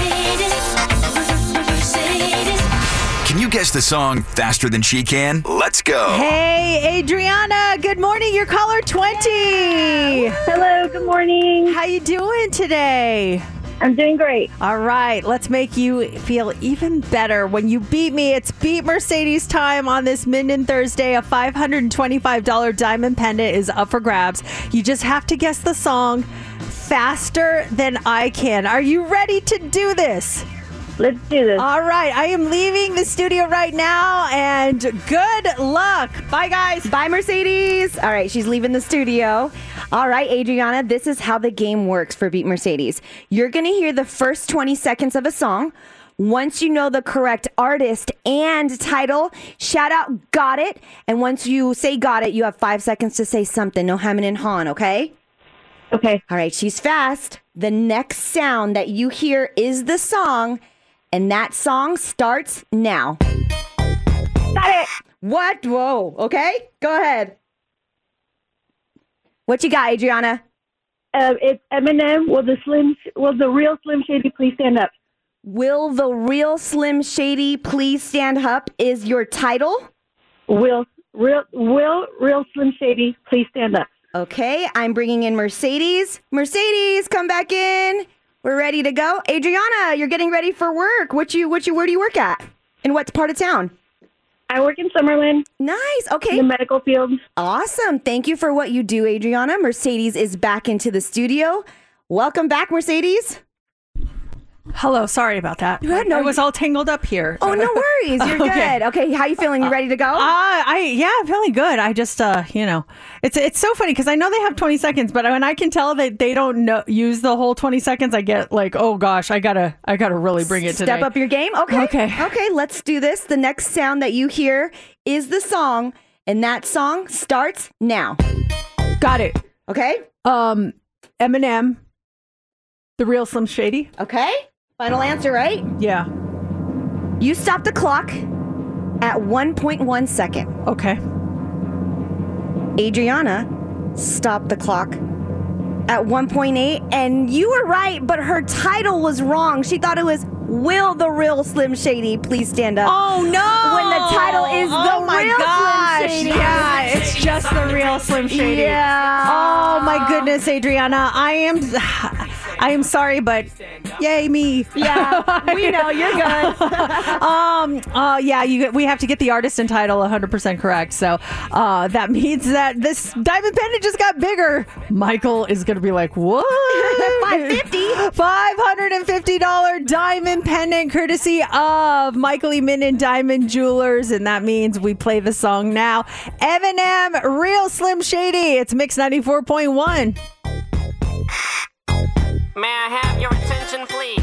Can you guess the song faster than she can? Let's go. Hey, Adriana. Good morning. You're caller 20. Hello. Good morning. How you doing today? I'm doing great. All right. Let's make you feel even better. When you beat me, it's Beat Mercedes time on this Minden Thursday. A $525 diamond pendant is up for grabs. You just have to guess the song faster than I can. Are you ready to do this? Let's do this. All right. I am leaving the studio right now, and good luck. Bye, guys. Bye, Mercedes. All right. She's leaving the studio. All right, Adriana, this is how the game works for Beat Mercedes. You're going to hear the first 20 seconds of a song. Once you know the correct artist and title, shout out, got it. And once you say got it, you have 5 seconds to say something. No hemming and hawing, okay? Okay. All right, she's fast. The next sound that you hear is the song, and that song starts now. Got it. What? Whoa. Okay, go ahead. What you got, Adriana? It's Eminem. Will the real Slim Shady please stand up? Will the real Slim Shady please stand up is your title? Will real Slim Shady please stand up? Okay, I'm bringing in Mercedes. Mercedes, come back in. We're ready to go. Adriana, you're getting ready for work. Where do you work at? In what part of town? I work in Summerlin. Nice. Okay. In the medical field. Awesome. Thank you for what you do, Adriana. Mercedes is back into the studio. Welcome back, Mercedes. Hello, sorry about that. I was all tangled up here. Oh, no worries. You're good. Okay, how you feeling? You ready to go? I'm feeling good. I just, it's so funny because I know they have 20 seconds, but when I can tell that they don't use the whole 20 seconds, I get like, oh gosh, I gotta really bring it today. Step up your game. Okay, let's do this. The next sound that you hear is the song, and that song starts now. Got it. Okay. Eminem, the real Slim Shady. Okay. Final answer, right? Yeah. You stop the clock at 1.1 second. Okay. Adriana stopped the clock at 1.8, and you were right, but her title was wrong. She thought it was Will the Real Slim Shady Please Stand Up? Oh, no! When the title is The Real Slim Shady. Yeah, it's just The Real Slim Shady. Yeah. Oh, my goodness, Adriana. I am sorry, but yay me. Yeah, we know you're good. We have to get the artist and title 100% correct. So that means that this diamond pendant just got bigger. Michael is going to be like, what? $550 diamond pendant courtesy of Michael E. Minden Diamond Jewelers. And that means we play the song now. Eminem, Real Slim Shady. It's Mix 94.1. May I have your attention, please?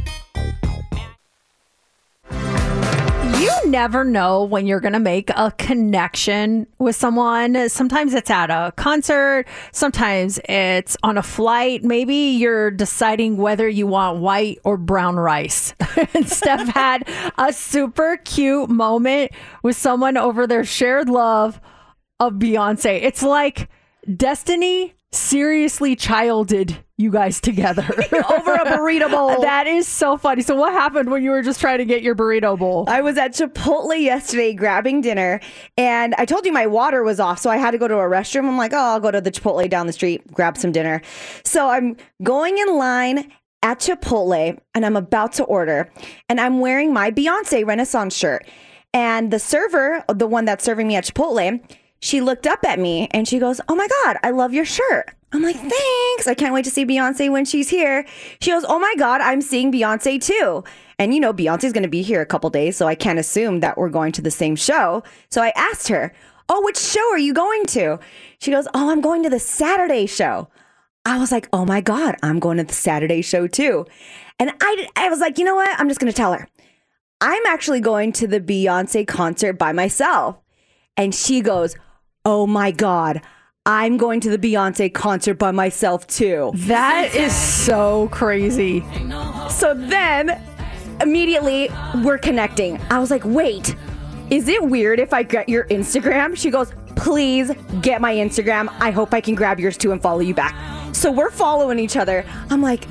You never know when you're going to make a connection with someone. Sometimes it's at a concert. Sometimes it's on a flight. Maybe you're deciding whether you want white or brown rice. And Steph had a super cute moment with someone over their shared love of Beyonce. It's like destiny seriously childed you guys together over a burrito bowl. That is so funny. So what happened when you were just trying to get your burrito bowl? I was at Chipotle yesterday grabbing dinner, and I told you my water was off, so I had to go to a restroom. I'm like, I'll go to the Chipotle down the street, grab some dinner. So I'm going in line at Chipotle, and I'm about to order, and I'm wearing my Beyonce Renaissance shirt. And the server, the one that's serving me at Chipotle, she looked up at me and she goes, "Oh my God, I love your shirt." I'm like, "Thanks. I can't wait to see Beyonce when she's here." She goes, "Oh my God, I'm seeing Beyonce too." And you know, Beyonce's going to be here a couple days, so I can't assume that we're going to the same show. So I asked her, "Oh, which show are you going to?" She goes, "Oh, I'm going to the Saturday show." I was like, "Oh my God, I'm going to the Saturday show too." And I was like, you know what? I'm just going to tell her. I'm actually going to the Beyonce concert by myself. And she goes, "Oh my God, I'm going to the Beyonce concert by myself too." That is so crazy. So then immediately we're connecting. I was like, "Wait, is it weird if I get your Instagram?" She goes, "Please get my Instagram. I hope I can grab yours too and follow you back." So we're following each other. I'm like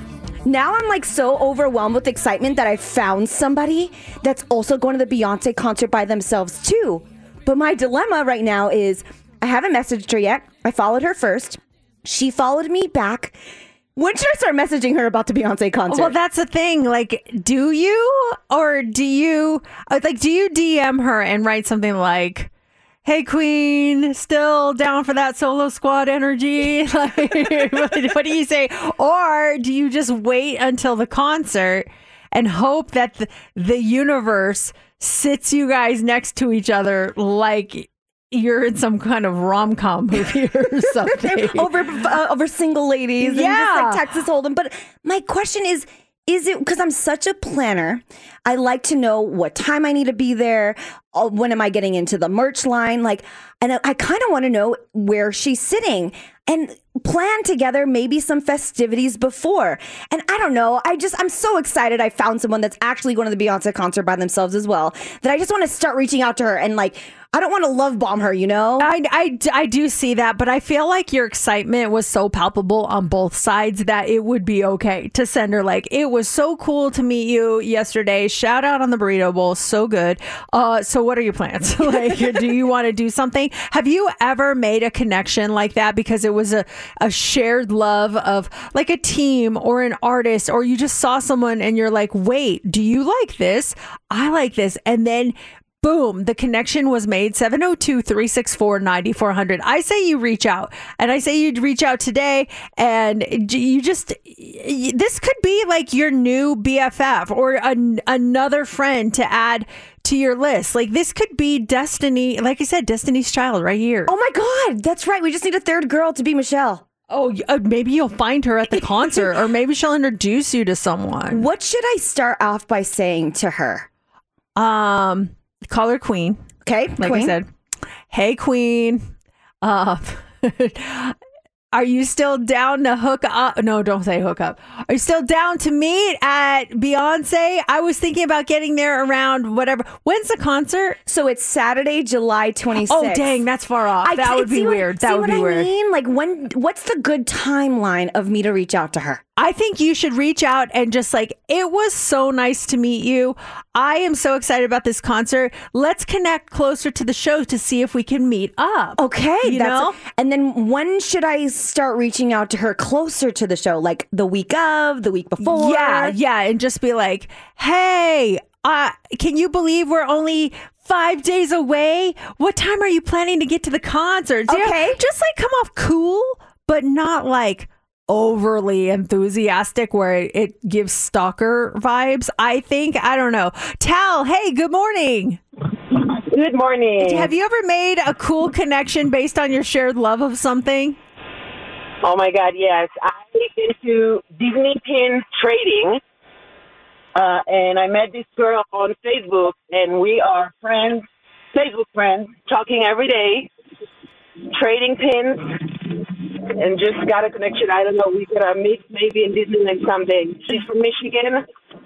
so overwhelmed with excitement that I found somebody that's also going to the Beyonce concert by themselves too. But my dilemma right now is I haven't messaged her yet. I followed her first. She followed me back. When should I start messaging her about the Beyonce concert? Well, that's the thing. Like, do you DM her and write something like, "Hey, Queen, still down for that solo squad energy?" Like, what do you say? Or do you just wait until the concert and hope that the universe sits you guys next to each other like you're in some kind of rom-com movie or something? over single ladies and just like Texas Hold'em. But my question is it because I'm such a planner? I like to know what time I need to be there, when am I getting into the merch line? Like, and I kind of want to know where she's sitting and plan together maybe some festivities before. And I don't know. I'm so excited I found someone that's actually going to the Beyonce concert by themselves as well, that I just want to start reaching out to her and like, I don't want to love bomb her, you know? I do see that, but I feel like your excitement was so palpable on both sides that it would be okay to send her like, it was so cool to meet you yesterday. Shout out on the burrito bowl. So good. So what are your plans? Like, do you want to do something? Have you ever made a connection like that because it was a shared love of like a team or an artist, or you just saw someone and you're like, wait, do you like this? I like this. And then boom, the connection was made. 702-364-9400. I say you reach out, and I say you'd reach out today, and you just, this could be like your new BFF or another friend to add to your list. Like, this could be Destiny, like I said, Destiny's Child right here. Oh my God, that's right. We just need a third girl to be Michelle. Oh, maybe you'll find her at the concert, or maybe she'll introduce you to someone. What should I start off by saying to her? Call her Queen. Okay, like Queen. I said. Hey, Queen. Are you still down to hook up? No, don't say hook up. Are you still down to meet at Beyonce? I was thinking about getting there around whatever. When's the concert? So it's Saturday, July 26th. Oh, dang, that's far off. That would be weird. That would be weird. Like, what's the good timeline of me to reach out to her? I think you should reach out and just like, it was so nice to meet you. I am so excited about this concert. Let's connect closer to the show to see if we can meet up. Okay. You know? And then when should I start reaching out to her closer to the show? Like the week of, the week before? Yeah. And just be like, hey, can you believe we're only 5 days away? What time are you planning to get to the concert? Okay. Just like come off cool, but not like overly enthusiastic where it gives stalker vibes. I don't know. Tal, hey, good morning. Good morning. Have you ever made a cool connection based on your shared love of something? Oh my God, yes. I into Disney pin trading, and I met this girl on Facebook, and we are friends, Facebook friends, talking every day, trading pins. And just got a connection. I don't know. We could meet maybe in Disneyland someday. She's from Michigan.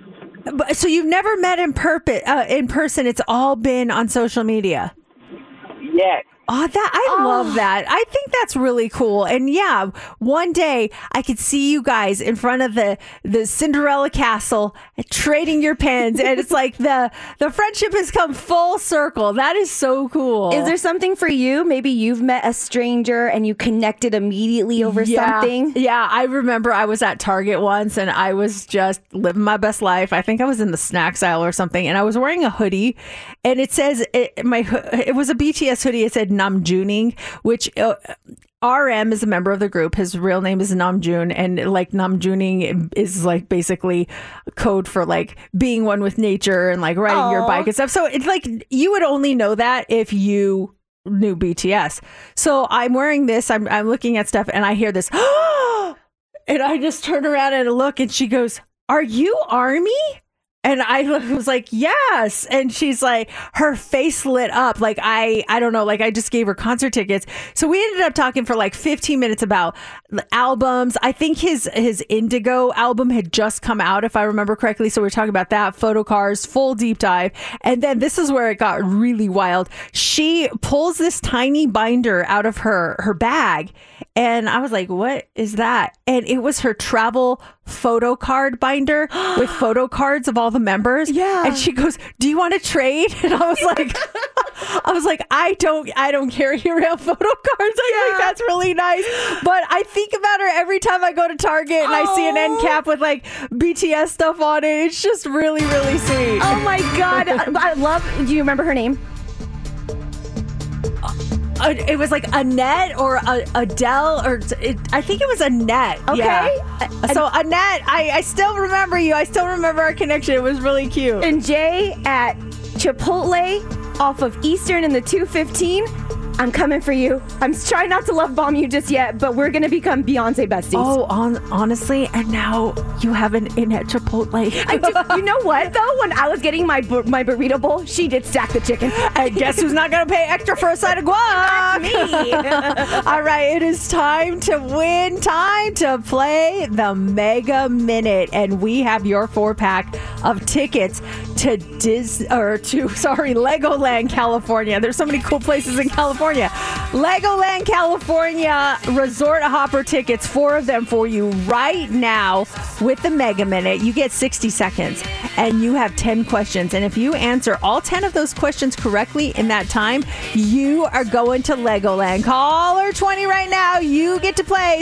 So you've never met in person. It's all been on social media. Yes. Oh, I love that. I think that's really cool. And yeah, one day I could see you guys in front of the Cinderella castle trading your pens, and it's like the friendship has come full circle. That is so cool. Is there something for you? Maybe you've met a stranger and you connected immediately over something? Yeah, I remember I was at Target once and I was just living my best life. I think I was in the snacks aisle or something, and I was wearing a hoodie, and it says it was a BTS hoodie. It said Namjooning, which RM is a member of the group. His real name is Namjoon, and like Namjooning is like basically code for like being one with nature and like riding your bike and stuff. So it's like you would only know that if you knew BTS. So I'm wearing this. I'm looking at stuff, and I hear this, and I just turn around and look, and she goes, "Are you ARMY?" And I was like, yes. And she's like, her face lit up. Like, I don't know, like I just gave her concert tickets. So we ended up talking for like 15 minutes about albums. I think his Indigo album had just come out, if I remember correctly. So we were talking about that, photo cars, full deep dive. And then this is where it got really wild. She pulls this tiny binder out of her bag. And I was like, what is that? And it was her travel photo card binder with photo cards of all the members. Yeah. And she goes, do you want to trade? And I was like, I don't carry around photo cards. I think that's really nice. But I think about her every time I go to Target and I see an end cap with like BTS stuff on it. It's just really, really sweet. Oh my God. I love, do you remember her name? It was like Annette or Adele, I think it was Annette. Okay. Yeah. So Annette, I still remember you. I still remember our connection. It was really cute. And Jay at Chipotle off of Eastern in the 215. I'm coming for you. I'm trying not to love bomb you just yet, but we're gonna become Beyonce besties. Oh, honestly, and now you have an in at Chipotle. I do. You know what though? When I was getting my burrito bowl, she did stack the chicken. And guess who's not gonna pay extra for a side of guac? Me. All right, it is time to win. Time to play the Mega Minute, and we have your 4-pack of tickets to Legoland, California. There's so many cool places in California. Legoland, California Resort Hopper tickets, 4 of them for you right now with the Mega Minute. You get 60 seconds and you have 10 questions. And if you answer all 10 of those questions correctly in that time, you are going to Legoland. Caller 20 right now. You get to play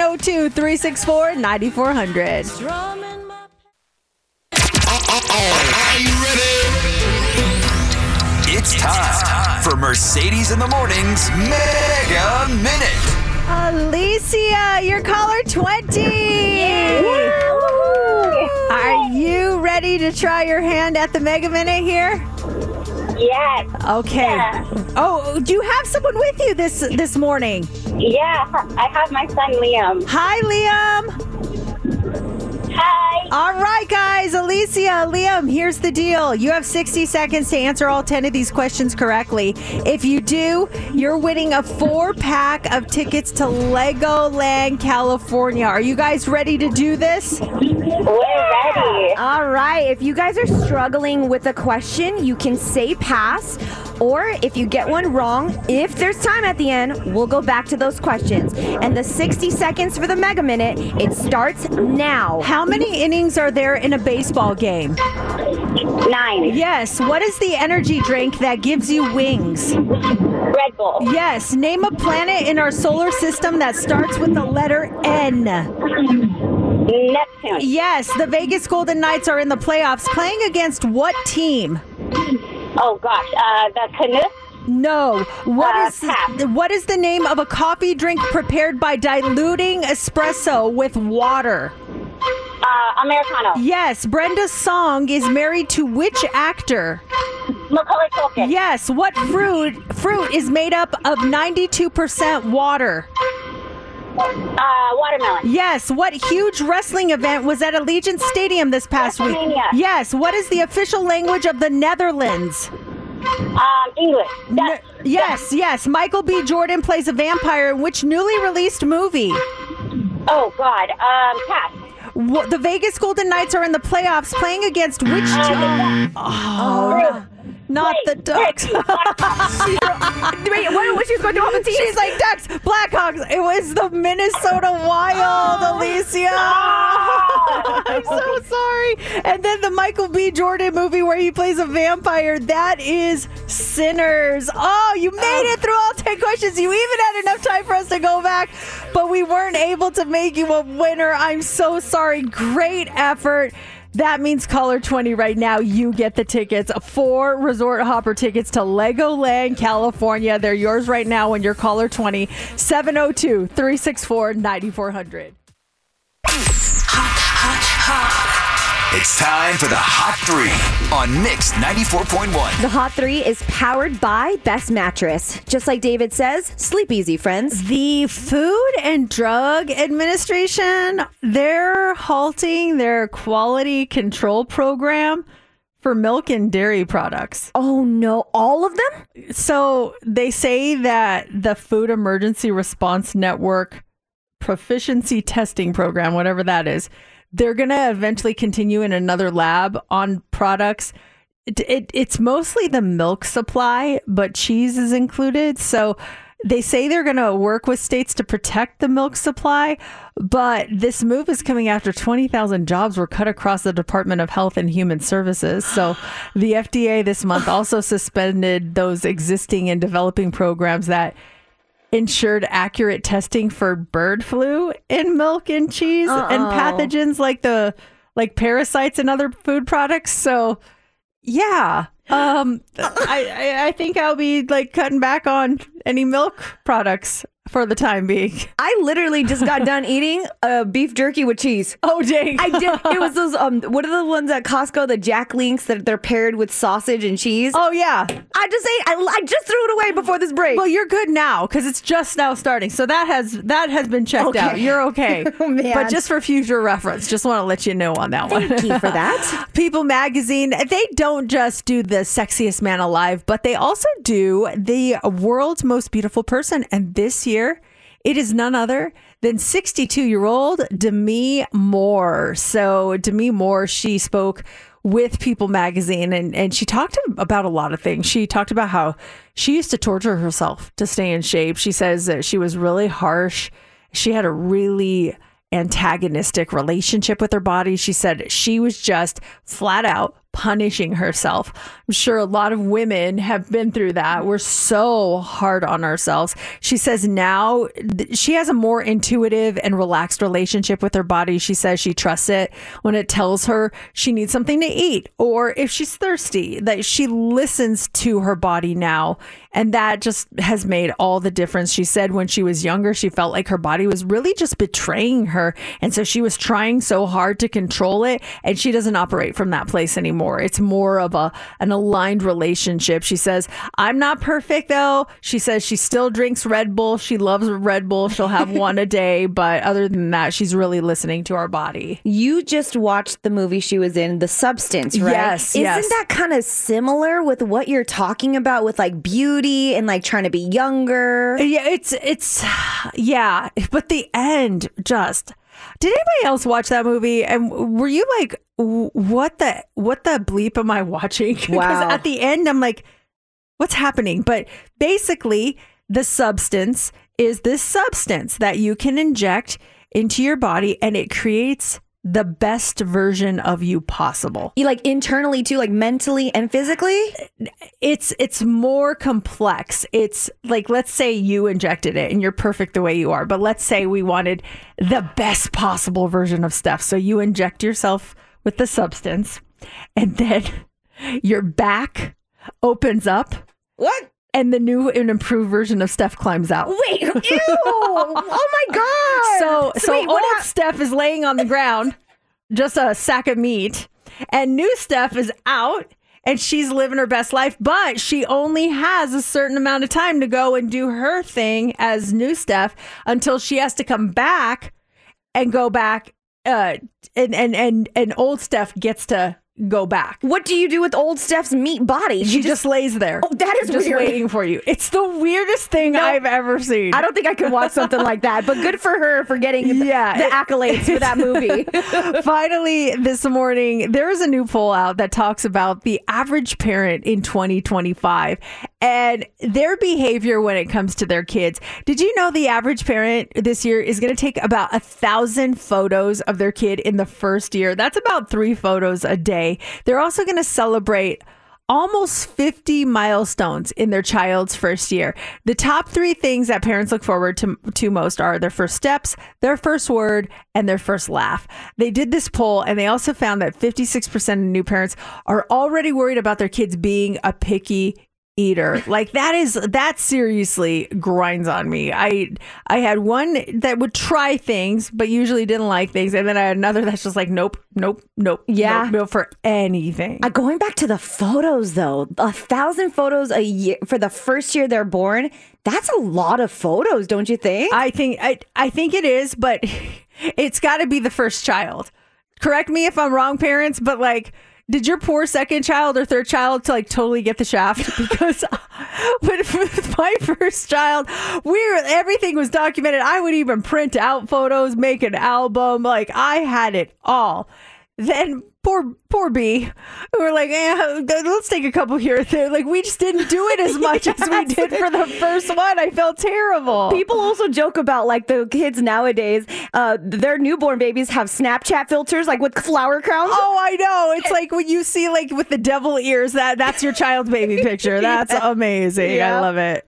702-364-9400. Are you ready? It's time for Mercedes in the Morning's Mega Minute. Alicia, you're caller 20. Are you ready to try your hand at the Mega Minute here? Yes. Okay. Yeah. Oh, do you have someone with you this morning? Yeah, I have my son Liam. Hi, Liam. Hi. All right, guys. Alicia, Liam, here's the deal. You have 60 seconds to answer all 10 of these questions correctly. If you do, you're winning a 4-pack of tickets to Legoland, California. Are you guys ready to do this? We're ready. All right. If you guys are struggling with a question, you can say pass. Or if you get one wrong, if there's time at the end, we'll go back to those questions. And the 60 seconds for the Mega Minute, it starts now. How many innings are there in a baseball game? 9. Yes. What is the energy drink that gives you wings? Red Bull. Yes. Name a planet in our solar system that starts with the letter N. Neptune. Yes. The Vegas Golden Knights are in the playoffs playing against what team? Oh, gosh. The Canucks? No. Pass. What is the name of a coffee drink prepared by diluting espresso with water? Americano. Yes. Brenda Song is married to which actor? Macaulay Culkin. Yes. What fruit is made up of 92% water? Watermelon. Yes. What huge wrestling event was at Allegiant Stadium this past week? Yes. What is the official language of the Netherlands? English. Yes. Michael B. Jordan plays a vampire in which newly released movie? Oh, God. Pass. The Vegas Golden Knights are in the playoffs playing against which team? Not the Ducks. Wait, what she's going to do on the team? She's like, Ducks, Blackhawks. It was the Minnesota Wild, Alicia. I'm so sorry. And then the Michael B. Jordan movie where he plays a vampire, that is Sinners. Oh, you made it through all 10 questions. You even had enough time for us to go back, but we weren't able to make you a winner. I'm so sorry. Great effort. That means caller 20 right now, you get the tickets. 4 Resort Hopper tickets to Legoland, California. They're yours right now when you're caller 20, 702-364-9400. It's time for the Hot 3 on Mix 94.1. The Hot 3 is powered by Best Mattress. Just like David says, sleep easy, friends. The Food and Drug Administration, they're halting their quality control program for milk and dairy products. Oh, no. All of them? So they say that the Food Emergency Response Network proficiency testing program, whatever that is, they're going to eventually continue in another lab on products. It's mostly the milk supply, but cheese is included. So they say they're going to work with states to protect the milk supply, but this move is coming after 20,000 jobs were cut across the Department of Health and Human Services. So the FDA this month also suspended those existing and developing programs that ensured accurate testing for bird flu in milk and cheese and pathogens like parasites and other food products. So yeah, I think I'll be like cutting back on any milk products for the time being. I literally just got done eating beef jerky with cheese. Oh, dang. I did. It was those, what are the ones at Costco, the Jack Links that they're paired with sausage and cheese? Oh, yeah. I just ate, I just threw it away before this break. Well, you're good now because it's just now starting. So that has been checked out. You're okay. Oh, man. But just for future reference, just want to let you know on that one. Thank you for that. People Magazine, they don't just do the sexiest man alive, but they also do the world's most beautiful person. And this year, it is none other than 62-year-old Demi Moore. So Demi Moore, she spoke with People Magazine and she talked about a lot of things. She talked about how she used to torture herself to stay in shape. She says that she was really harsh. She had a really antagonistic relationship with her body. She said she was just flat out punishing herself. I'm sure a lot of women have been through that. We're so hard on ourselves. She says now she has a more intuitive and relaxed relationship with her body. She says she trusts it when it tells her she needs something to eat or if she's thirsty, that she listens to her body now. And that just has made all the difference. She said when she was younger, she felt like her body was really just betraying her. And so she was trying so hard to control it. And she doesn't operate from that place anymore. It's more of an aligned relationship. She says, I'm not perfect, though. She says she still drinks Red Bull. She loves Red Bull. She'll have one a day. But other than that, she's really listening to our body. You just watched the movie she was in, The Substance, right? Yes. Isn't that kind of similar with what you're talking about with like beauty and like trying to be younger? Yeah, it's yeah. But the end just... Did anybody else watch that movie? And were you like, what the bleep am I watching? Because at the end, I'm like, what's happening? But basically, the substance is this substance that you can inject into your body and it creates the best version of you possible. You like internally too, like mentally and physically? It's more complex. It's like, let's say you injected it and you're perfect the way you are. But let's say we wanted the best possible version of Steph. So you inject yourself with the substance and then your back opens up. What? And the new and improved version of Steph climbs out. Wait, ew! Oh my God! So wait, old Steph is laying on the ground, just a sack of meat, and new Steph is out, and she's living her best life, but she only has a certain amount of time to go and do her thing as new Steph until she has to come back and go back, and old Steph gets to go back. What do you do with old Steph's meat body? She just lays there. Oh, that is just weird. Waiting for you. It's the weirdest thing I've ever seen. I don't think I could watch something like that, but good for her for getting the accolades for that movie. Finally, this morning, there is a new poll out that talks about the average parent in 2025 and their behavior when it comes to their kids. Did you know the average parent this year is going to take about 1,000 photos of their kid in the first year? That's about 3 photos a day. They're also going to celebrate almost 50 milestones in their child's first year. The top 3 things that parents look forward to most are their first steps, their first word, and their first laugh. They did this poll and they also found that 56% of new parents are already worried about their kids being a picky eater. Like that seriously grinds on me. I had one that would try things but usually didn't like things, and then I had another that's just like nope. Yeah, nope for anything. Going back to the photos though, 1,000 photos a year for the first year they're born. That's a lot of photos, don't you think? I think it is, but it's got to be the first child. Correct me if I'm wrong, parents, but like, did your poor second child or third child to like totally get the shaft? Because with my first child, everything was documented. I would even print out photos, make an album. Like I had it all. Then poor B, we were like, let's take a couple here and there. Like we just didn't do it as much as we did for the first one. I felt terrible. People also joke about like the kids nowadays, their newborn babies have Snapchat filters like with flower crowns. Oh, I know. It's like when you see like with the devil ears, that's your child's baby picture. That's amazing. Yeah. I love it.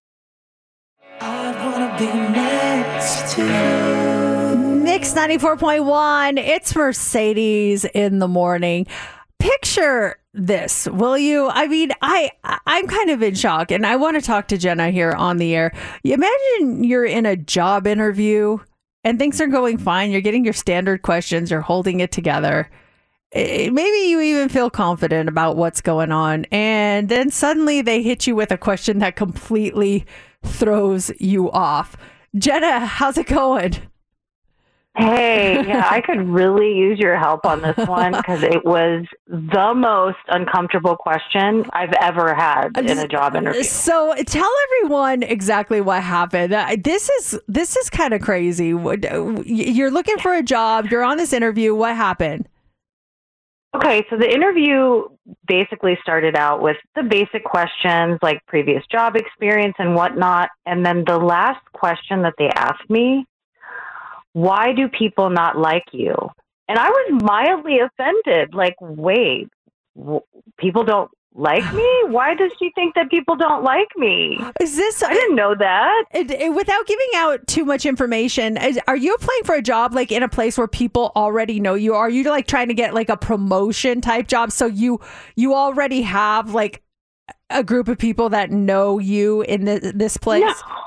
I wanna be next to you. Mix 94.1. It's Mercedes in the morning. Picture this, will you? I mean, I'm kind of in shock, and I want to talk to Jenna here on the air. You imagine you're in a job interview and things are going fine. You're getting your standard questions. You're holding it together. Maybe you even feel confident about what's going on. And then suddenly they hit you with a question that completely throws you off. Jenna, how's it going? Hey, yeah, I could really use your help on this one because it was the most uncomfortable question I've ever had in a job interview. So tell everyone exactly what happened. This is kind of crazy. You're looking for a job. You're on this interview. What happened? Okay, so the interview basically started out with the basic questions like previous job experience and whatnot. And then the last question that they asked me, why do people not like you? And I was mildly offended. Like, wait, people don't like me? Why does she think that people don't like me? I didn't know that. Without giving out too much information, are you applying for a job like in a place where people already know you? Are you like trying to get like a promotion type job? So you already have like a group of people that know you in this place?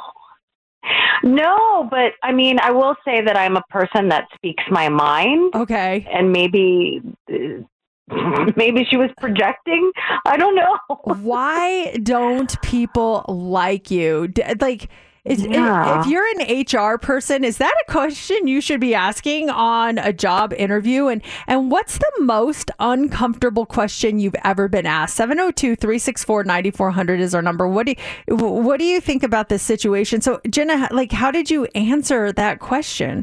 No, but I mean, I will say that I'm a person that speaks my mind. Okay. And maybe she was projecting. I don't know. Why don't people like you? If you're an HR person, is that a question you should be asking on a job interview? And what's the most uncomfortable question you've ever been asked? 702-364-9400 is our number. What do you think about this situation? So, Jenna, like, how did you answer that question?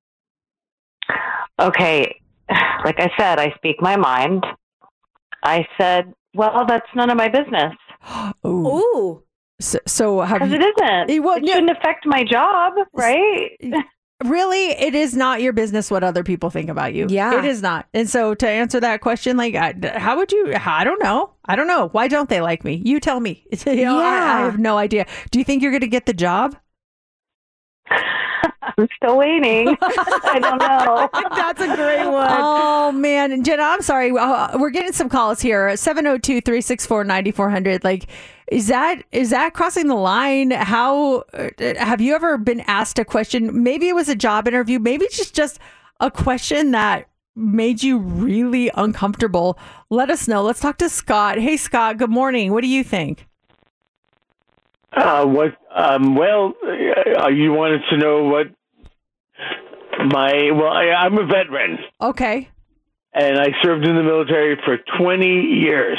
Okay. Like I said, I speak my mind. I said, well, that's none of my business. Ooh. So because it isn't. It shouldn't affect my job, right? Really, it is not your business what other people think about you. Yeah. It is not. And so to answer that question, like, how would you, I don't know. Why don't they like me? You tell me. I have no idea. Do you think you're going to get the job? I'm still waiting. I don't know. That's a great one. Oh, man. Jenna, I'm sorry. We're getting some calls here. 702-364-9400. Like, is that crossing the line? How have you ever been asked a question? Maybe it was a job interview. Maybe it's just a question that made you really uncomfortable. Let us know. Let's talk to Scott. Hey, Scott. Good morning. What do you think? You wanted to know what I'm a veteran. Okay. And I served in the military for 20 years.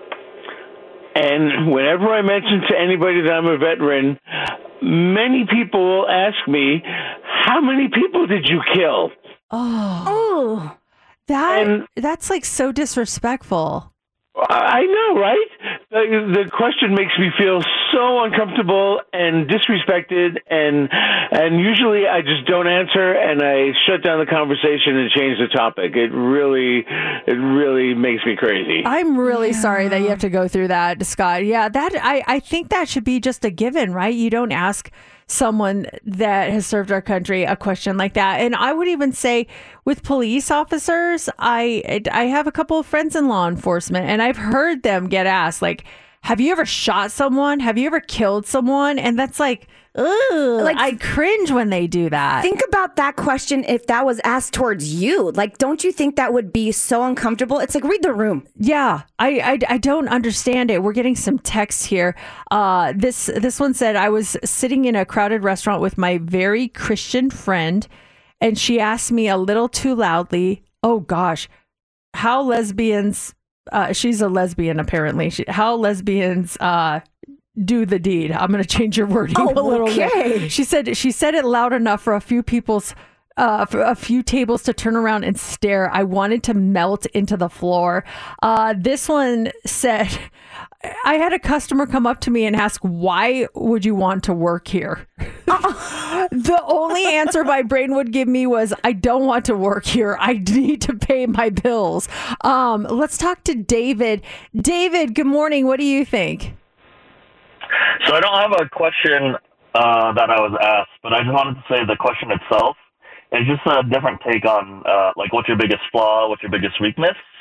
And whenever I mention to anybody that I'm a veteran, many people will ask me, how many people did you kill? Oh, that's like so disrespectful. I know, right? The question makes me feel so uncomfortable and disrespected, and usually I just don't answer, and I shut down the conversation and change the topic. It really makes me crazy. I'm really sorry that you have to go through that, Scott. Yeah, I think that should be just a given, right? You don't ask someone that has served our country a question like that. And I would even say with police officers, I have a couple of friends in law enforcement, and I've heard them get asked, like, have you ever shot someone? Have you ever killed someone? And that's like, ugh, like, I cringe when they do that. Think about that question if that was asked towards you. Like, don't you think that would be so uncomfortable? It's like, read the room. Yeah, I don't understand it. We're getting some texts here. This one said, I was sitting in a crowded restaurant with my very Christian friend, and she asked me a little too loudly, oh gosh, how lesbians... she's a lesbian, apparently. How lesbians do the deed. I'm going to change your wording a little bit. She said it loud enough for a few tables to turn around and stare. I wanted to melt into the floor. This one said, I had a customer come up to me and ask, why would you want to work here? The only answer my brain would give me was, I don't want to work here. I need to pay my bills. Let's talk to David. David, good morning. What do you think? So I don't have a question that I was asked, but I just wanted to say the question itself is just a different take on, like, what's your biggest flaw, what's your biggest weakness?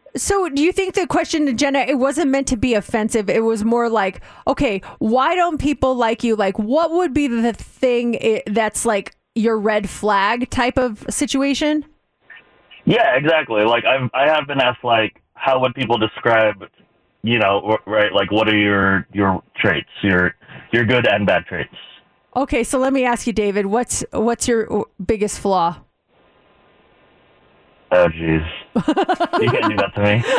So do you think the question, Jenna, it wasn't meant to be offensive? It was more like, okay, why don't people like you? Like, what would be the thing that's like your red flag type of situation? Yeah, exactly. Like I have been asked, like, how would people describe, right? Like, what are your traits, your good and bad traits? Okay, so let me ask you, David, what's your biggest flaw? Oh, jeez. You can't do that to me.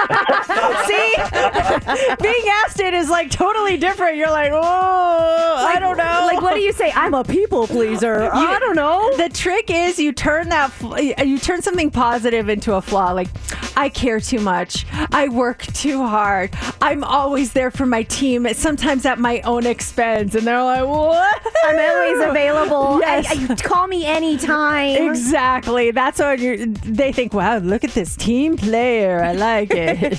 See? Being asked it is like totally different. You're like, I don't know. Like, what do you say? I'm a people pleaser. I don't know. The trick is you turn something positive into a flaw. Like, I care too much. I work too hard. I'm always there for my team, sometimes at my own expense. And they're like, what? I'm always available. Yes. Call me anytime. Exactly. That's what they think, wow, look at this team player. I like it.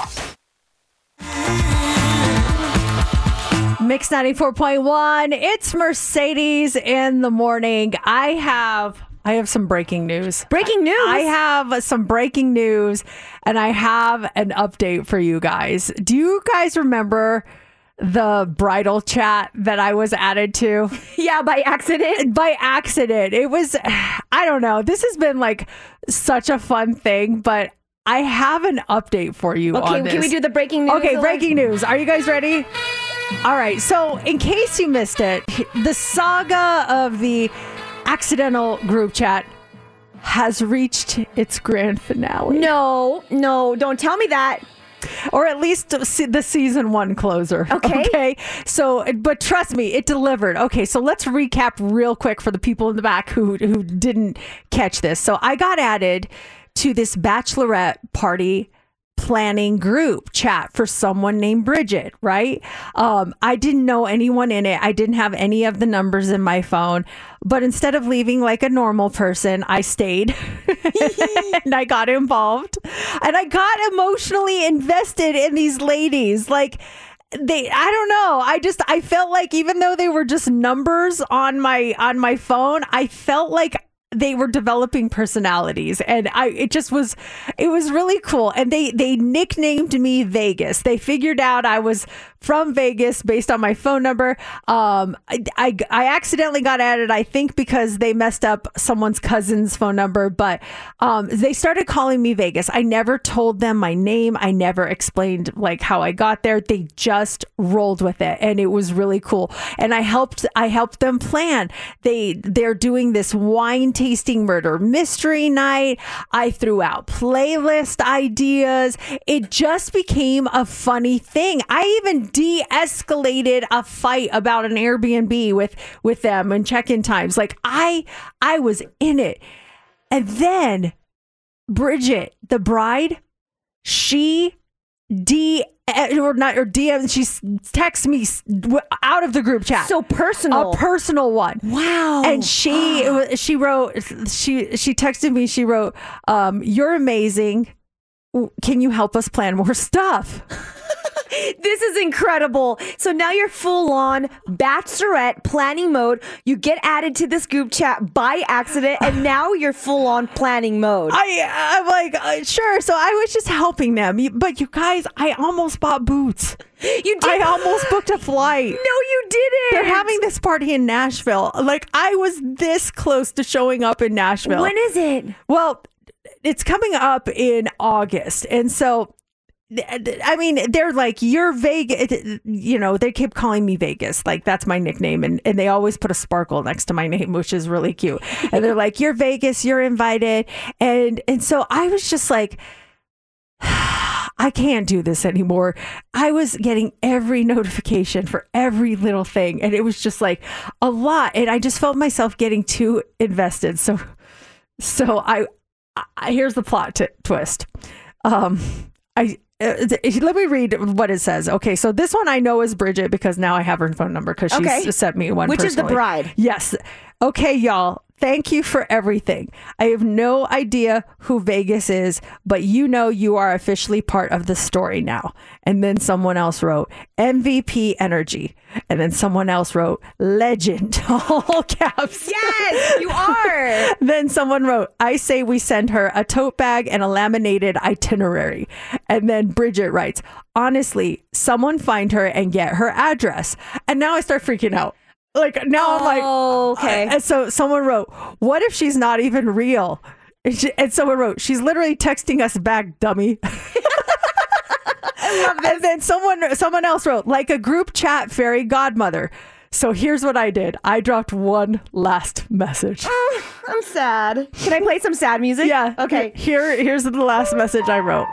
Mix 94.1. It's Mercedes in the morning. I have some breaking news. Breaking news? I have some breaking news, and I have an update for you guys. Do you guys remember the bridal chat that I was added to? Yeah, by accident. By accident. It was, I don't know. This has been like such a fun thing, but I have an update for you on this. Can we do the breaking news? Okay, breaking news. Are you guys ready? All right. So in case you missed it, the saga of the accidental group chat has reached its grand finale. No, don't tell me that. Or at least the season 1 closer. Okay. So, but trust me, it delivered. Okay. So let's recap real quick for the people in the back who didn't catch this. So I got added to this bachelorette party planning group chat for someone named Bridget, right? I didn't know anyone in it. I didn't have any of the numbers in my phone, but instead of leaving like a normal person, I stayed and I got involved and I got emotionally invested in these ladies. Like, I don't know. I felt like even though they were just numbers on my phone, I felt like they were developing personalities, and it was really cool. And they nicknamed me Vegas. They figured out I was from Vegas based on my phone number. I accidentally got added, I think, because they messed up someone's cousin's phone number, but they started calling me Vegas. I never told them my name. I never explained like how I got there. They just rolled with it, and it was really cool. And I helped them plan. They're doing this wine tasting murder mystery night. I threw out playlist ideas. It just became a funny thing. I even de-escalated a fight about an Airbnb with them and check-in times. Like I was in it. And then Bridget, the bride, she texts me out of the group chat. So personal. A personal one. Wow. And she texted me, she wrote, you're amazing. Can you help us plan more stuff? This is incredible. So now you're full on bachelorette planning mode. You get added to this group chat by accident, and now you're full on planning mode. I'm like, sure. So I was just helping them. But you guys, I almost bought boots. You did? I almost booked a flight. No, you didn't. They're having this party in Nashville. Like, I was this close to showing up in Nashville. When is it? Well, it's coming up in August. And so, I mean, they're like, you're Vegas, they keep calling me Vegas. Like, that's my nickname. And they always put a sparkle next to my name, which is really cute. And they're like, you're Vegas, you're invited. And so I was just like, I can't do this anymore. I was getting every notification for every little thing. And it was just like a lot. And I just felt myself getting too invested. So I here's the plot twist. Let me read what it says. Okay, so this one I know is Bridget because now I have her phone number because she's sent me one. Which personally. Is the bride. Yes. Okay, y'all. Thank you for everything. I have no idea who Vegas is, but you know you are officially part of the story now. And then someone else wrote MVP energy. And then someone else wrote legend, all caps. Yes, you are. Then someone wrote, I say we send her a tote bag and a laminated itinerary. And then Bridget writes, honestly, someone find her and get her address. And now I start freaking out. Like, now I'm like, okay. And so someone wrote, what if she's not even real? And someone wrote, she's literally texting us back, dummy. I love this. And then someone else wrote, like a group chat fairy godmother. So here's what I did. I dropped one last message. I'm sad. Can I play some sad music? Yeah. Okay. Here's the last message I wrote.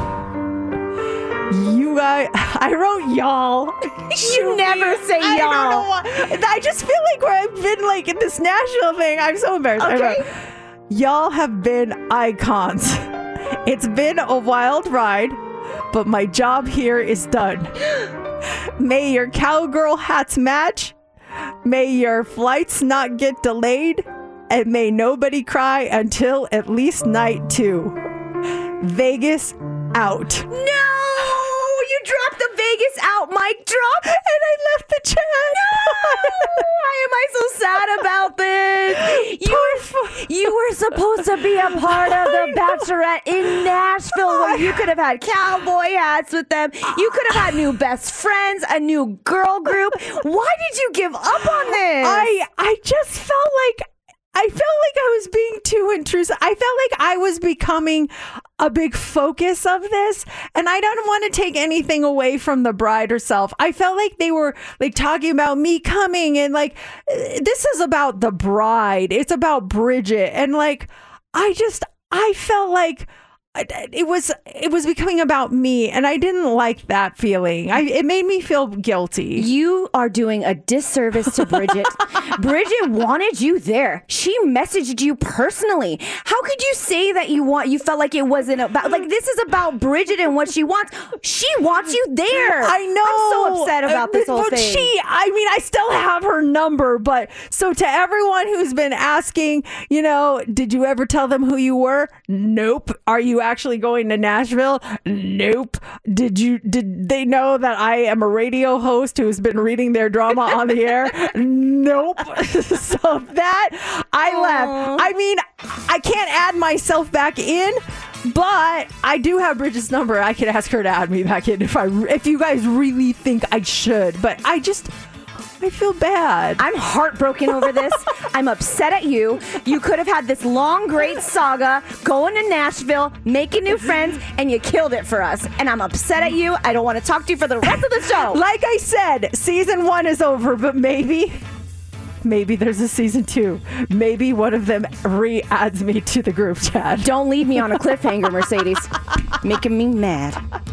You guys, I wrote y'all. You never say y'all. I don't know why. I just feel like where I've been like in this Nashville thing. I'm so embarrassed. Okay. I wrote, y'all have been icons. It's been a wild ride, but my job here is done. May your cowgirl hats match. May your flights not get delayed. And may nobody cry until at least night 2. Vegas out. No! You dropped the Vegas out mic drop. And I left the chat. No! Why am I so sad about this? You were supposed to be a part of the Bachelorette in Nashville where you could have had cowboy hats with them. You could have had new best friends, a new girl group. Why did you give up on this? I just felt like I was being too intrusive. I felt like I was becoming a big focus of this, and I don't want to take anything away from the bride herself. I felt like they were like talking about me coming, and like this is about the bride. It's about Bridget, and like I felt like it was becoming about me, and I didn't like that feeling. It made me feel guilty. You are doing a disservice to Bridget. Bridget wanted you there. She messaged you personally. How could you say that you felt like it wasn't about, like, this is about Bridget and what she wants. She wants you there. I know. I'm so upset about this whole thing. I still have her number, but so to everyone who's been asking, did you ever tell them who you were? Nope. Are you actually going to Nashville? Nope. Did they know that I am a radio host who's been reading their drama on the air? Nope. So that I left. I mean, I can't add myself back in, but I do have Bridget's number. I could ask her to add me back in if you guys really think I should, but I feel bad. I'm heartbroken over this. I'm upset at you. You could have had this long, great saga, going to Nashville, making new friends, and you killed it for us. And I'm upset at you. I don't want to talk to you for the rest of the show. Like I said, season 1 is over, but maybe there's a season 2. Maybe one of them re-adds me to the group chat. Don't leave me on a cliffhanger, Mercedes. Making me mad.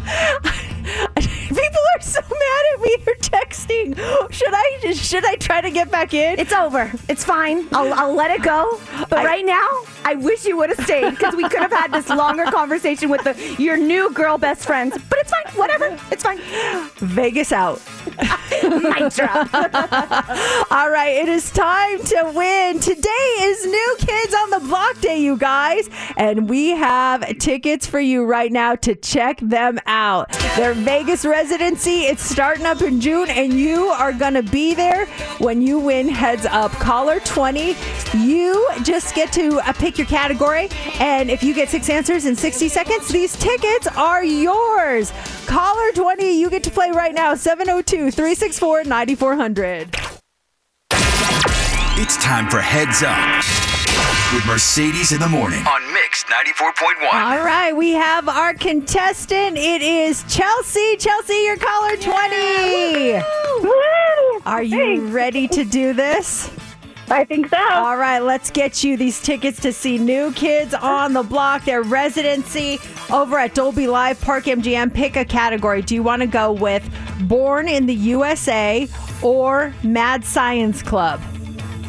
People are so mad at me. They're texting. Should I try to get back in? It's over. It's fine. I'll let it go. But right now, I wish you would have stayed because we could have had this longer conversation with your new girl best friends. But it's fine. Whatever. It's fine. Vegas out. Mic drop. All right, it is time to win. Today is New Kids on the Block Day, you guys, and we have tickets for you right now to check them out. Their Vegas residency, it's starting up in June, and you are going to be there when you win Heads Up. Caller 20, you just get to pick your category, and if you get 6 answers in 60 seconds, these tickets are yours. Caller 20, you get to play right now, 702-364-9400. It's time for Heads Up with Mercedes in the morning on Mix 94.1. All right, we have our contestant. It is Chelsea. Chelsea, you're caller 20. Are you ready to do this? I think so. All right, let's get you these tickets to see New Kids on the Block, their residency over at Dolby Live Park MGM. Pick a category. Do you want to go with Born in the USA or Mad Science Club?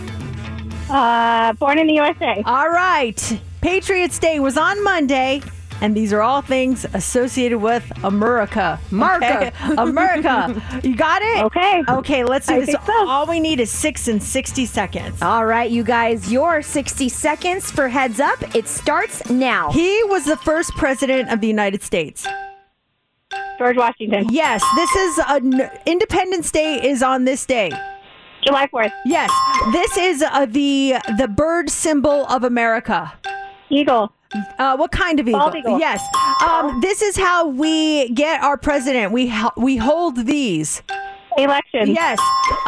Born in the USA. All right. Patriots Day was on Monday. and these are all things associated with America. America. Okay? America. You got it? Okay. Okay, let's do I this. think so. All we need is 6 and 60 seconds. All right, you guys, your 60 seconds for Heads Up. It starts now. He was the first president of the United States. George Washington. Yes, this is Independence Day is on this day. July 4th. Yes, this is the bird symbol of America. Eagle. What kind of eagle? Bald eagle. Yes. This is how we get our president. We hold these. Election. Yes.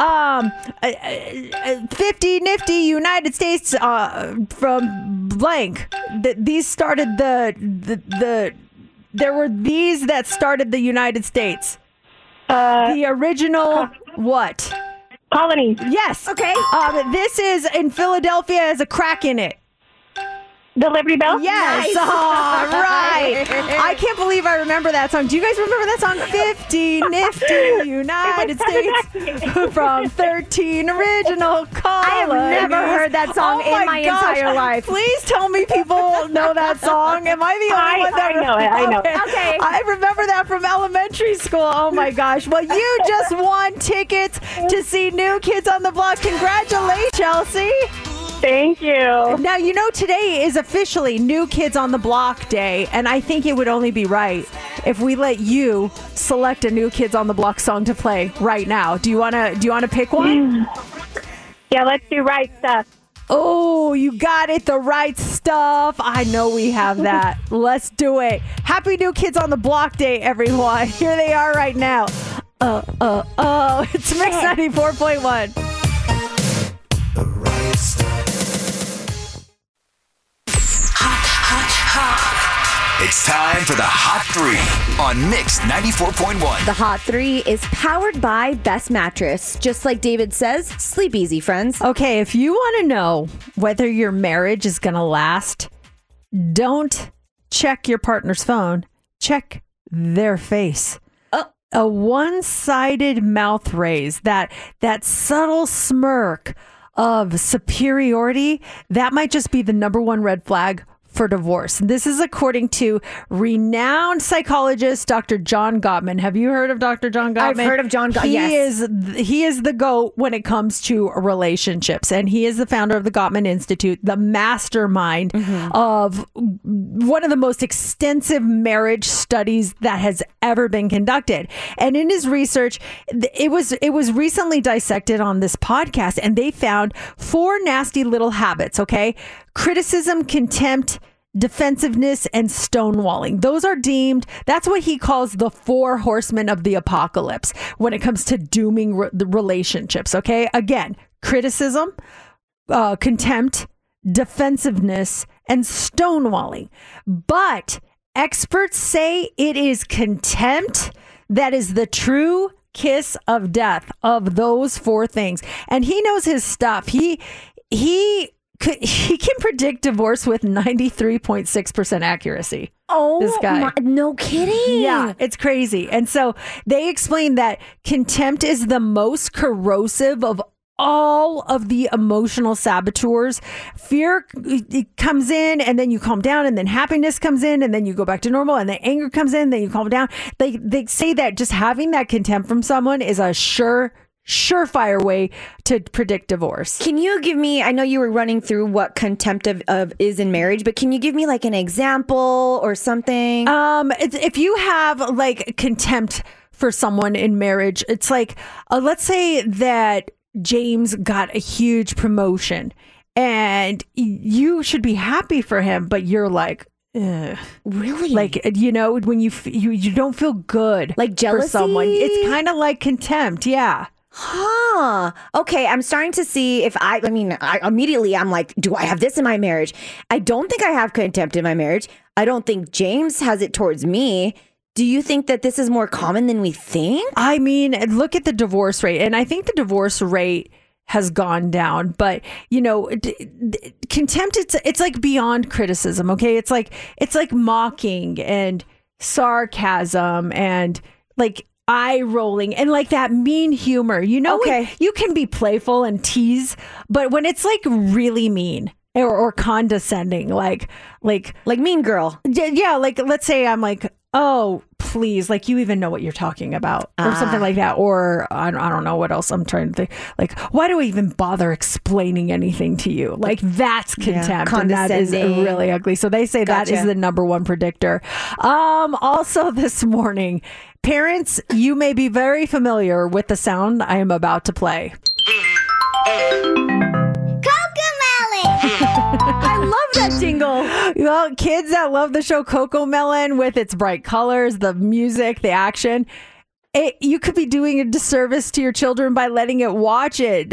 50 nifty United States from blank. These started there were these that started the United States. The original what? Colony. Yes. Okay. This is in Philadelphia has a crack in it. The Liberty Bell? Yes. Nice. All right. I can't believe I remember that song. Do you guys remember that song? 50 nifty United States from 13 original colonies. I have never heard that song in my entire life. Please tell me people know that song. Am I the only one that I know it. I know it. Okay. I remember that from elementary school. Oh my gosh. Well, you just won tickets to see New Kids on the Block. Congratulations, Chelsea. Thank you. Now, you know, today is officially New Kids on the Block Day, and I think it would only be right if we let you select a New Kids on the Block song to play right now. Do you wanna pick one? Yeah, let's do Right Stuff. Oh, you got it. The Right Stuff. I know we have that. Let's do it. Happy New Kids on the Block Day, everyone. Here they are right now. It's Mix 94.1. It's time for the Hot 3 on Mix 94.1. The Hot 3 is powered by Best Mattress. Just like David says, sleep easy, friends. Okay, if you want to know whether your marriage is going to last, don't check your partner's phone. Check their face. A one-sided mouth raise, that subtle smirk of superiority, that might just be the number one red flag for divorce. This is according to renowned psychologist Dr. John Gottman. Have you heard of Dr. John Gottman? I've heard of John Gottman. Yes. He is the GOAT when it comes to relationships, and he is the founder of the Gottman Institute, the mastermind of one of the most extensive marriage studies that has ever been conducted. And in his research, it was recently dissected on this podcast, and they found 4 nasty little habits. Okay, criticism, contempt, defensiveness, and stonewalling. Those are deemed, that's what he calls the 4 horsemen of the apocalypse when it comes to dooming the relationships. Okay. Again, criticism, contempt, defensiveness, and stonewalling. But experts say it is contempt that is the true kiss of death of those 4 things. And he knows his stuff. He can predict divorce with 93.6% accuracy. Oh, this guy. No kidding. Yeah, it's crazy. And so they explain that contempt is the most corrosive of all of the emotional saboteurs. Fear it comes in, and then you calm down, and then happiness comes in, and then you go back to normal, and then anger comes in, then you calm down. They say that just having that contempt from someone is a surefire way to predict divorce. Can you give me, I know you were running through what contempt of is in marriage, but can you give me like an example or something? If you have like contempt for someone in marriage, it's like, let's say that James got a huge promotion and you should be happy for him, but you're like, ugh. Really? Like, you know, when you don't feel good, like jealousy for someone, it's kind of like contempt. Yeah. Huh. Okay, I'm starting to see if I immediately I'm like, do I have this in my marriage? I don't think I have contempt in my marriage. I don't think James has it towards me. Do you think that this is more common than we think? I mean, look at the divorce rate. And I think the divorce rate has gone down. But, you know, contempt, it's like beyond criticism, okay? It's like mocking and sarcasm and like eye rolling and like that mean humor. You know, okay, you can be playful and tease, but when it's like really mean or condescending, like Mean Girl. Yeah, like let's say I'm like, oh, please, like you even know what you're talking about, or something like that, or I don't know what else I'm trying to think. Like, why do I even bother explaining anything to you? Like that's contempt, and that is really ugly. So they say that is the number one predictor. Also this morning, parents, you may be very familiar with the sound I am about to play. I love that jingle. Well, kids that love the show CoComelon with its bright colors, the music, the action, you could be doing a disservice to your children by letting them watch it,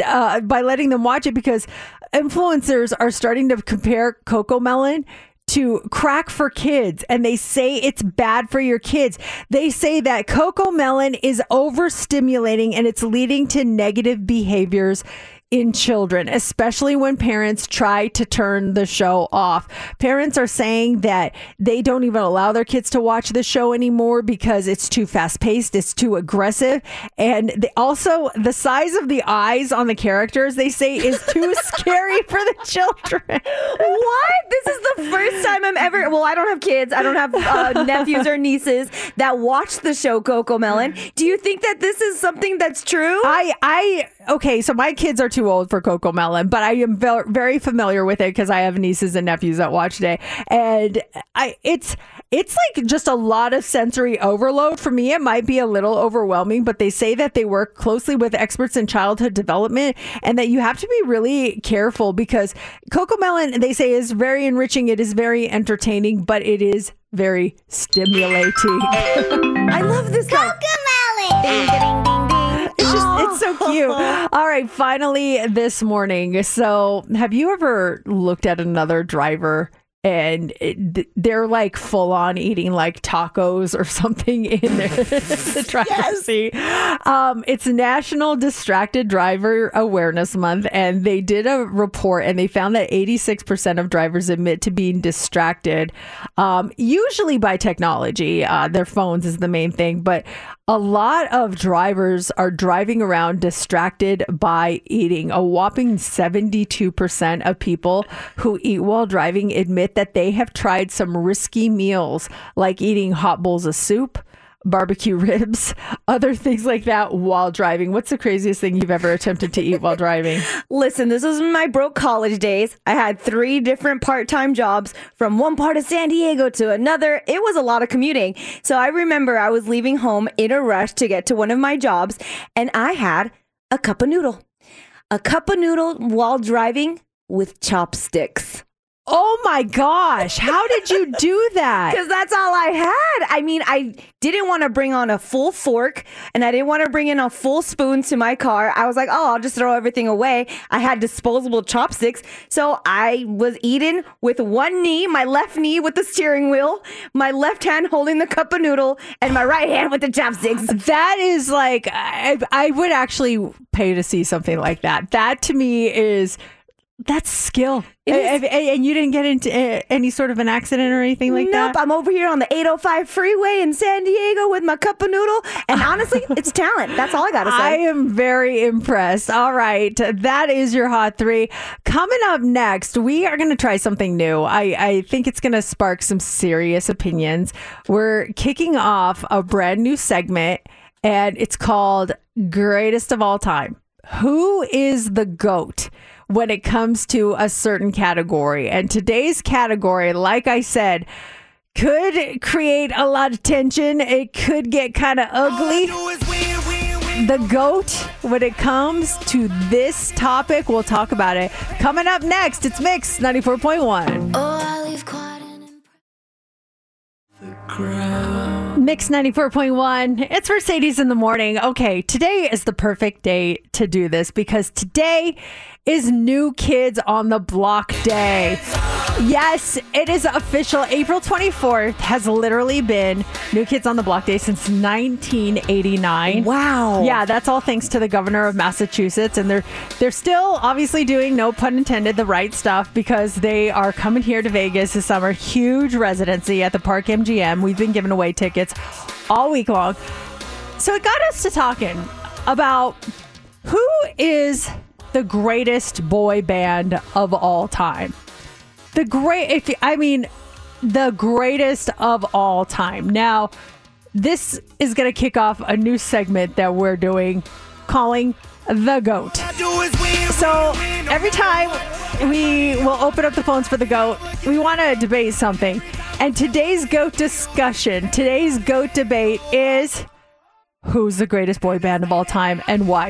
because influencers are starting to compare CoComelon to crack for kids, and they say it's bad for your kids. They say that CoComelon is overstimulating and it's leading to negative behaviors in children, especially when parents try to turn the show off. Parents are saying that they don't even allow their kids to watch the show anymore because it's too fast-paced, it's too aggressive, and also the size of the eyes on the characters, they say, is too scary for the children. What? This is the first time I'm ever... Well, I don't have kids. I don't have nephews or nieces that watch the show CoComelon. Do you think that this is something that's true? Okay, so my kids are too old for CoComelon, but I am very familiar with it because I have nieces and nephews that watch it. And it's like just a lot of sensory overload. For me, it might be a little overwhelming, but they say that they work closely with experts in childhood development and that you have to be really careful because CoComelon, they say, is very enriching. It is very entertaining, but it is very stimulating. I love this song. CoComelon. Ding, ding, ding, ding. It's so cute. All right, finally this morning. So have you ever looked at another driver and they're like full on eating like tacos or something in the driver's seat? It's National Distracted Driver Awareness Month, and they did a report and they found that 86% of drivers admit to being distracted, usually by technology. Their phones is the main thing, but a lot of drivers are driving around distracted by eating. A whopping 72% of people who eat while driving admit that they have tried some risky meals, like eating hot bowls of soup, barbecue ribs, other things like that while driving. What's the craziest thing you've ever attempted to eat while driving? Listen, this was my broke college days. I had 3 different part-time jobs from one part of San Diego to another. It was a lot of commuting. So I remember I was leaving home in a rush to get to one of my jobs, and I had a cup of noodle. A cup of noodle while driving with chopsticks. Oh my gosh. How did you do that? Because that's all I had. I mean, I didn't want to bring on a full fork and I didn't want to bring in a full spoon to my car. I was like, oh, I'll just throw everything away. I had disposable chopsticks. So I was eating with one knee, my left knee with the steering wheel, my left hand holding the cup of noodle, and my right hand with the chopsticks. That is like, I would actually pay to see something like that. That to me is... That's skill. And you didn't get into any sort of an accident or anything like that? Nope. I'm over here on the 805 freeway in San Diego with my cup of noodle. And honestly, it's talent. That's all I got to say. I am very impressed. All right. That is your Hot 3. Coming up next, we are going to try something new. I think it's going to spark some serious opinions. We're kicking off a brand new segment, and it's called Greatest of All Time. Who is the GOAT when it comes to a certain category? And today's category, like I said, could create a lot of tension. It could get kind of ugly. The GOAT, when it comes to this topic, we'll talk about it. Coming up next, it's Mix 94.1. Oh, I leave quiet and Mix 94.1. It's Mercedes in the morning. Okay, today is the perfect day to do this because today is New Kids on the Block Day. Yes, it is official. April 24th has literally been New Kids on the Block Day since 1989. Wow. Yeah, that's all thanks to the governor of Massachusetts. And they're still obviously doing, no pun intended, the right stuff because they are coming here to Vegas this summer. Huge residency at the Park MGM. We've been giving away tickets all week long. So it got us to talking about who is the greatest boy band of all time. the greatest of all time. Now, this is going to kick off a new segment that we're doing, calling The GOAT. So every time we will open up the phones for the GOAT, we want to debate something. And today's GOAT discussion, today's GOAT debate is, who's the greatest boy band of all time and why?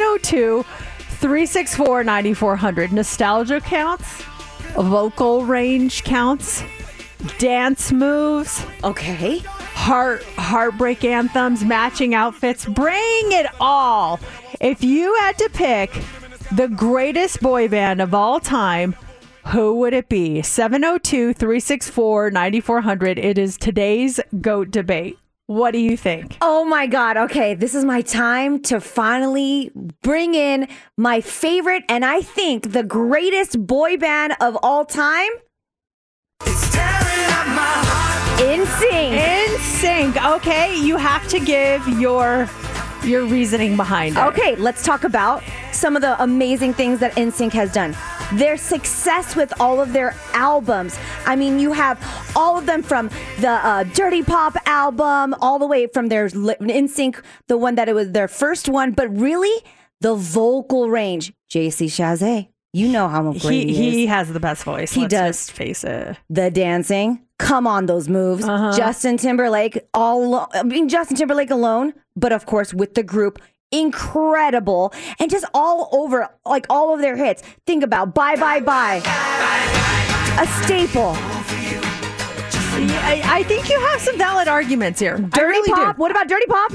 702-364-9400. Nostalgia counts. Vocal range counts. Dance moves. Okay. Heartbreak anthems, matching outfits. Bring it all. If you had to pick the greatest boy band of all time, who would it be? 702-364-9400. It is today's GOAT debate. What do you think? Oh my God. Okay, this is my time to finally bring in my favorite and I think the greatest boy band of all time. NSYNC. NSYNC. Okay, you have to give your reasoning behind it. Okay, let's talk about some of the amazing things that NSYNC has done. Their success with all of their albums. I mean, you have all of them from the Dirty Pop album, all the way from their NSYNC, the one that it was their first one, but really the vocal range. JC Chasez. You know how great he is. He has the best voice. He Let's does. Just face it. The dancing. Come on, those moves. Justin Timberlake, Justin Timberlake alone, but of course with the group, incredible, and just all over, like all of their hits. Think about Bye Bye Bye, a staple. I think you have some valid arguments here. Dirty Pop. What about Dirty Pop?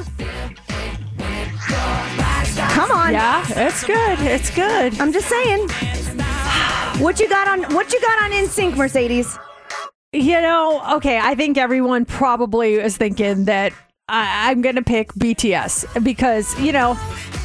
Come on. Yeah, it's good. It's good. I'm just saying. What you got on NSYNC, Mercedes? You know, okay, I think everyone probably is thinking that I'm going to pick BTS because, you know,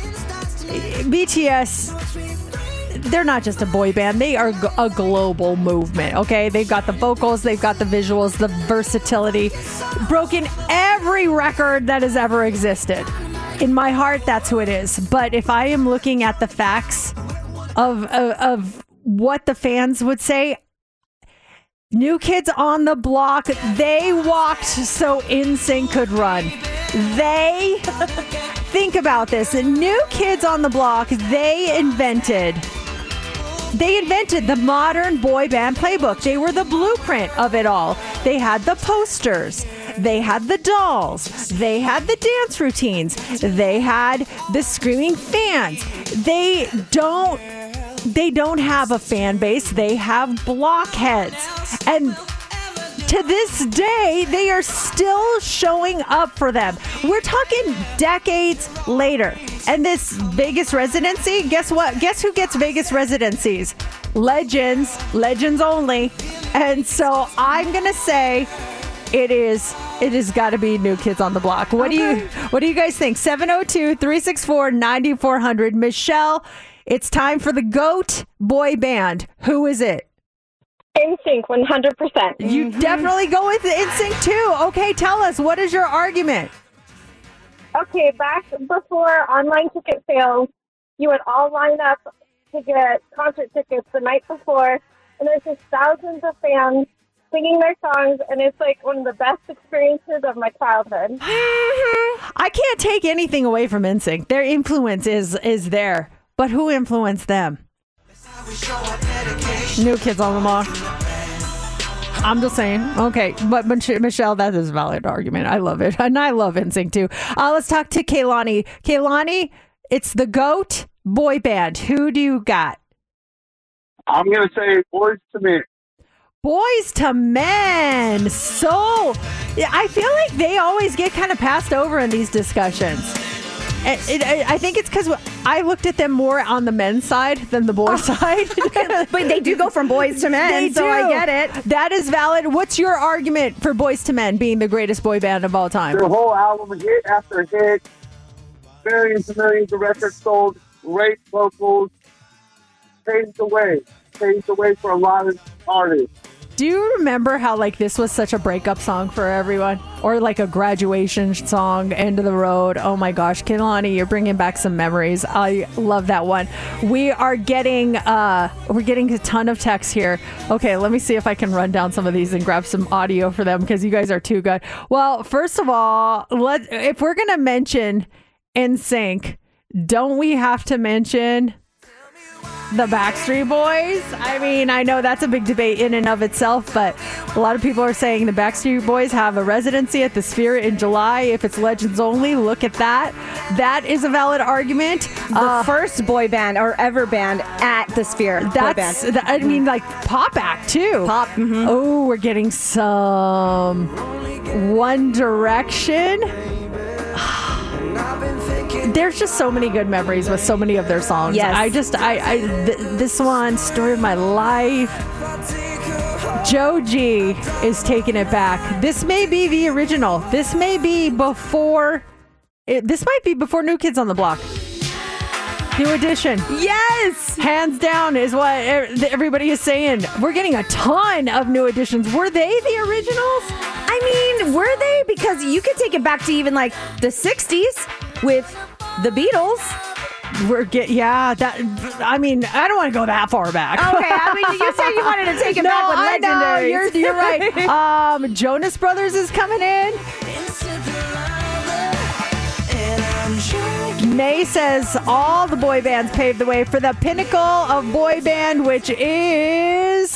BTS, they're not just a boy band. They are a global movement, okay? They've got the vocals, they've got the visuals, the versatility, broken every record that has ever existed. In my heart, that's who it is. But if I am looking at the facts of what the fans would say, New Kids on the Block, they walked so NSYNC could run. Think about this. The New Kids on the Block, they invented the modern boy band playbook. They were the blueprint of it all. They had the posters. They had the dolls. They had the dance routines. They had the screaming fans. They don't have a fan base. They have blockheads. And to this day, they are still showing up for them. We're talking decades later. And this Vegas residency, guess what? Guess who gets Vegas residencies? Legends only. And so I'm going to say it has got to be New Kids on the Block. What do you guys think? 702-364-9400. Michelle, it's time for the GOAT boy band. Who is it? NSYNC, 100%. You definitely go with NSYNC too. Okay, tell us, what is your argument? Okay, back before online ticket sales, you would all line up to get concert tickets the night before, and there's just thousands of fans singing their songs, and it's like one of the best experiences of my childhood. I can't take anything away from NSYNC. Their influence is there. But who influenced them? New Kids on the Block. I'm just saying. Okay, but Michelle, that is a valid argument. I love it. And I love NSYNC too. Let's talk to Kaylani. Kaylani, it's the GOAT boy band. Who do you got? I'm going to say Boyz II Men. Boyz II Men. So, I feel like they always get kind of passed over in these discussions. I think it's because I looked at them more on the men's side than the boys' side. But they do go from boys to men, so I get it. That is valid. What's your argument for Boyz II Men being the greatest boy band of all time? Their whole album, hit after hit, millions and millions of records sold, great vocals, paved the way for a lot of artists. Do you remember how like this was such a breakup song for everyone, or like a graduation song, end of the road? Oh my gosh, Kehlani, you're bringing back some memories. I love that one. We're getting a ton of texts here. Okay, let me see if I can run down some of these and grab some audio for them because you guys are too good. Well, first of all, if we're gonna mention NSYNC, don't we have to mention the Backstreet Boys? I mean, I know that's a big debate in and of itself, but a lot of people are saying the Backstreet Boys have a residency at the Sphere in July. If it's Legends only, look at that. That is a valid argument. The first boy band or ever band at the Sphere. I mean, like pop act too. Pop. Mm-hmm. Oh, we're getting some One Direction. There's just so many good memories with so many of their songs. Yes. This one, Story of My Life. Joji is taking it back. This may be the original. This may be before. This might be before New Kids on the Block. New Edition. Yes! Hands down is what everybody is saying. We're getting a ton of new editions. Were they the originals? I mean, were they? Because you could take it back to even like the 60s with the Beatles. I mean, I don't want to go that far back. Okay, I mean, you said you wanted to take it back with legendaries. You're right. Jonas Brothers is coming in. May says all the boy bands paved the way for the pinnacle of boy band, which is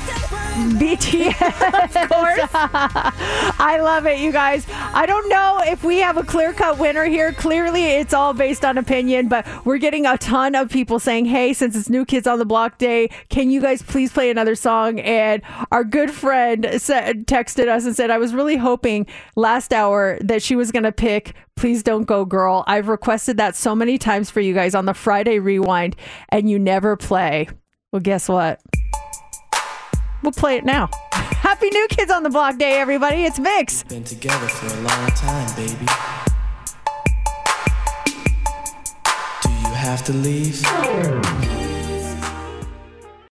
BTS. Of course. I love it, you guys. I don't know if we have a clear-cut winner here. Clearly, it's all based on opinion, but we're getting a ton of people saying, hey, since it's New Kids on the Block Day, can you guys please play another song? And our good friend texted us and said, I was really hoping last hour that she was going to pick Please Don't Go Girl. I've requested that so many times for you guys on the Friday Rewind, and you never play. Well, guess what? We'll play it now. Happy New Kids on the Block Day, everybody. It's Vix. Been together for a long time, baby. Do you have to leave?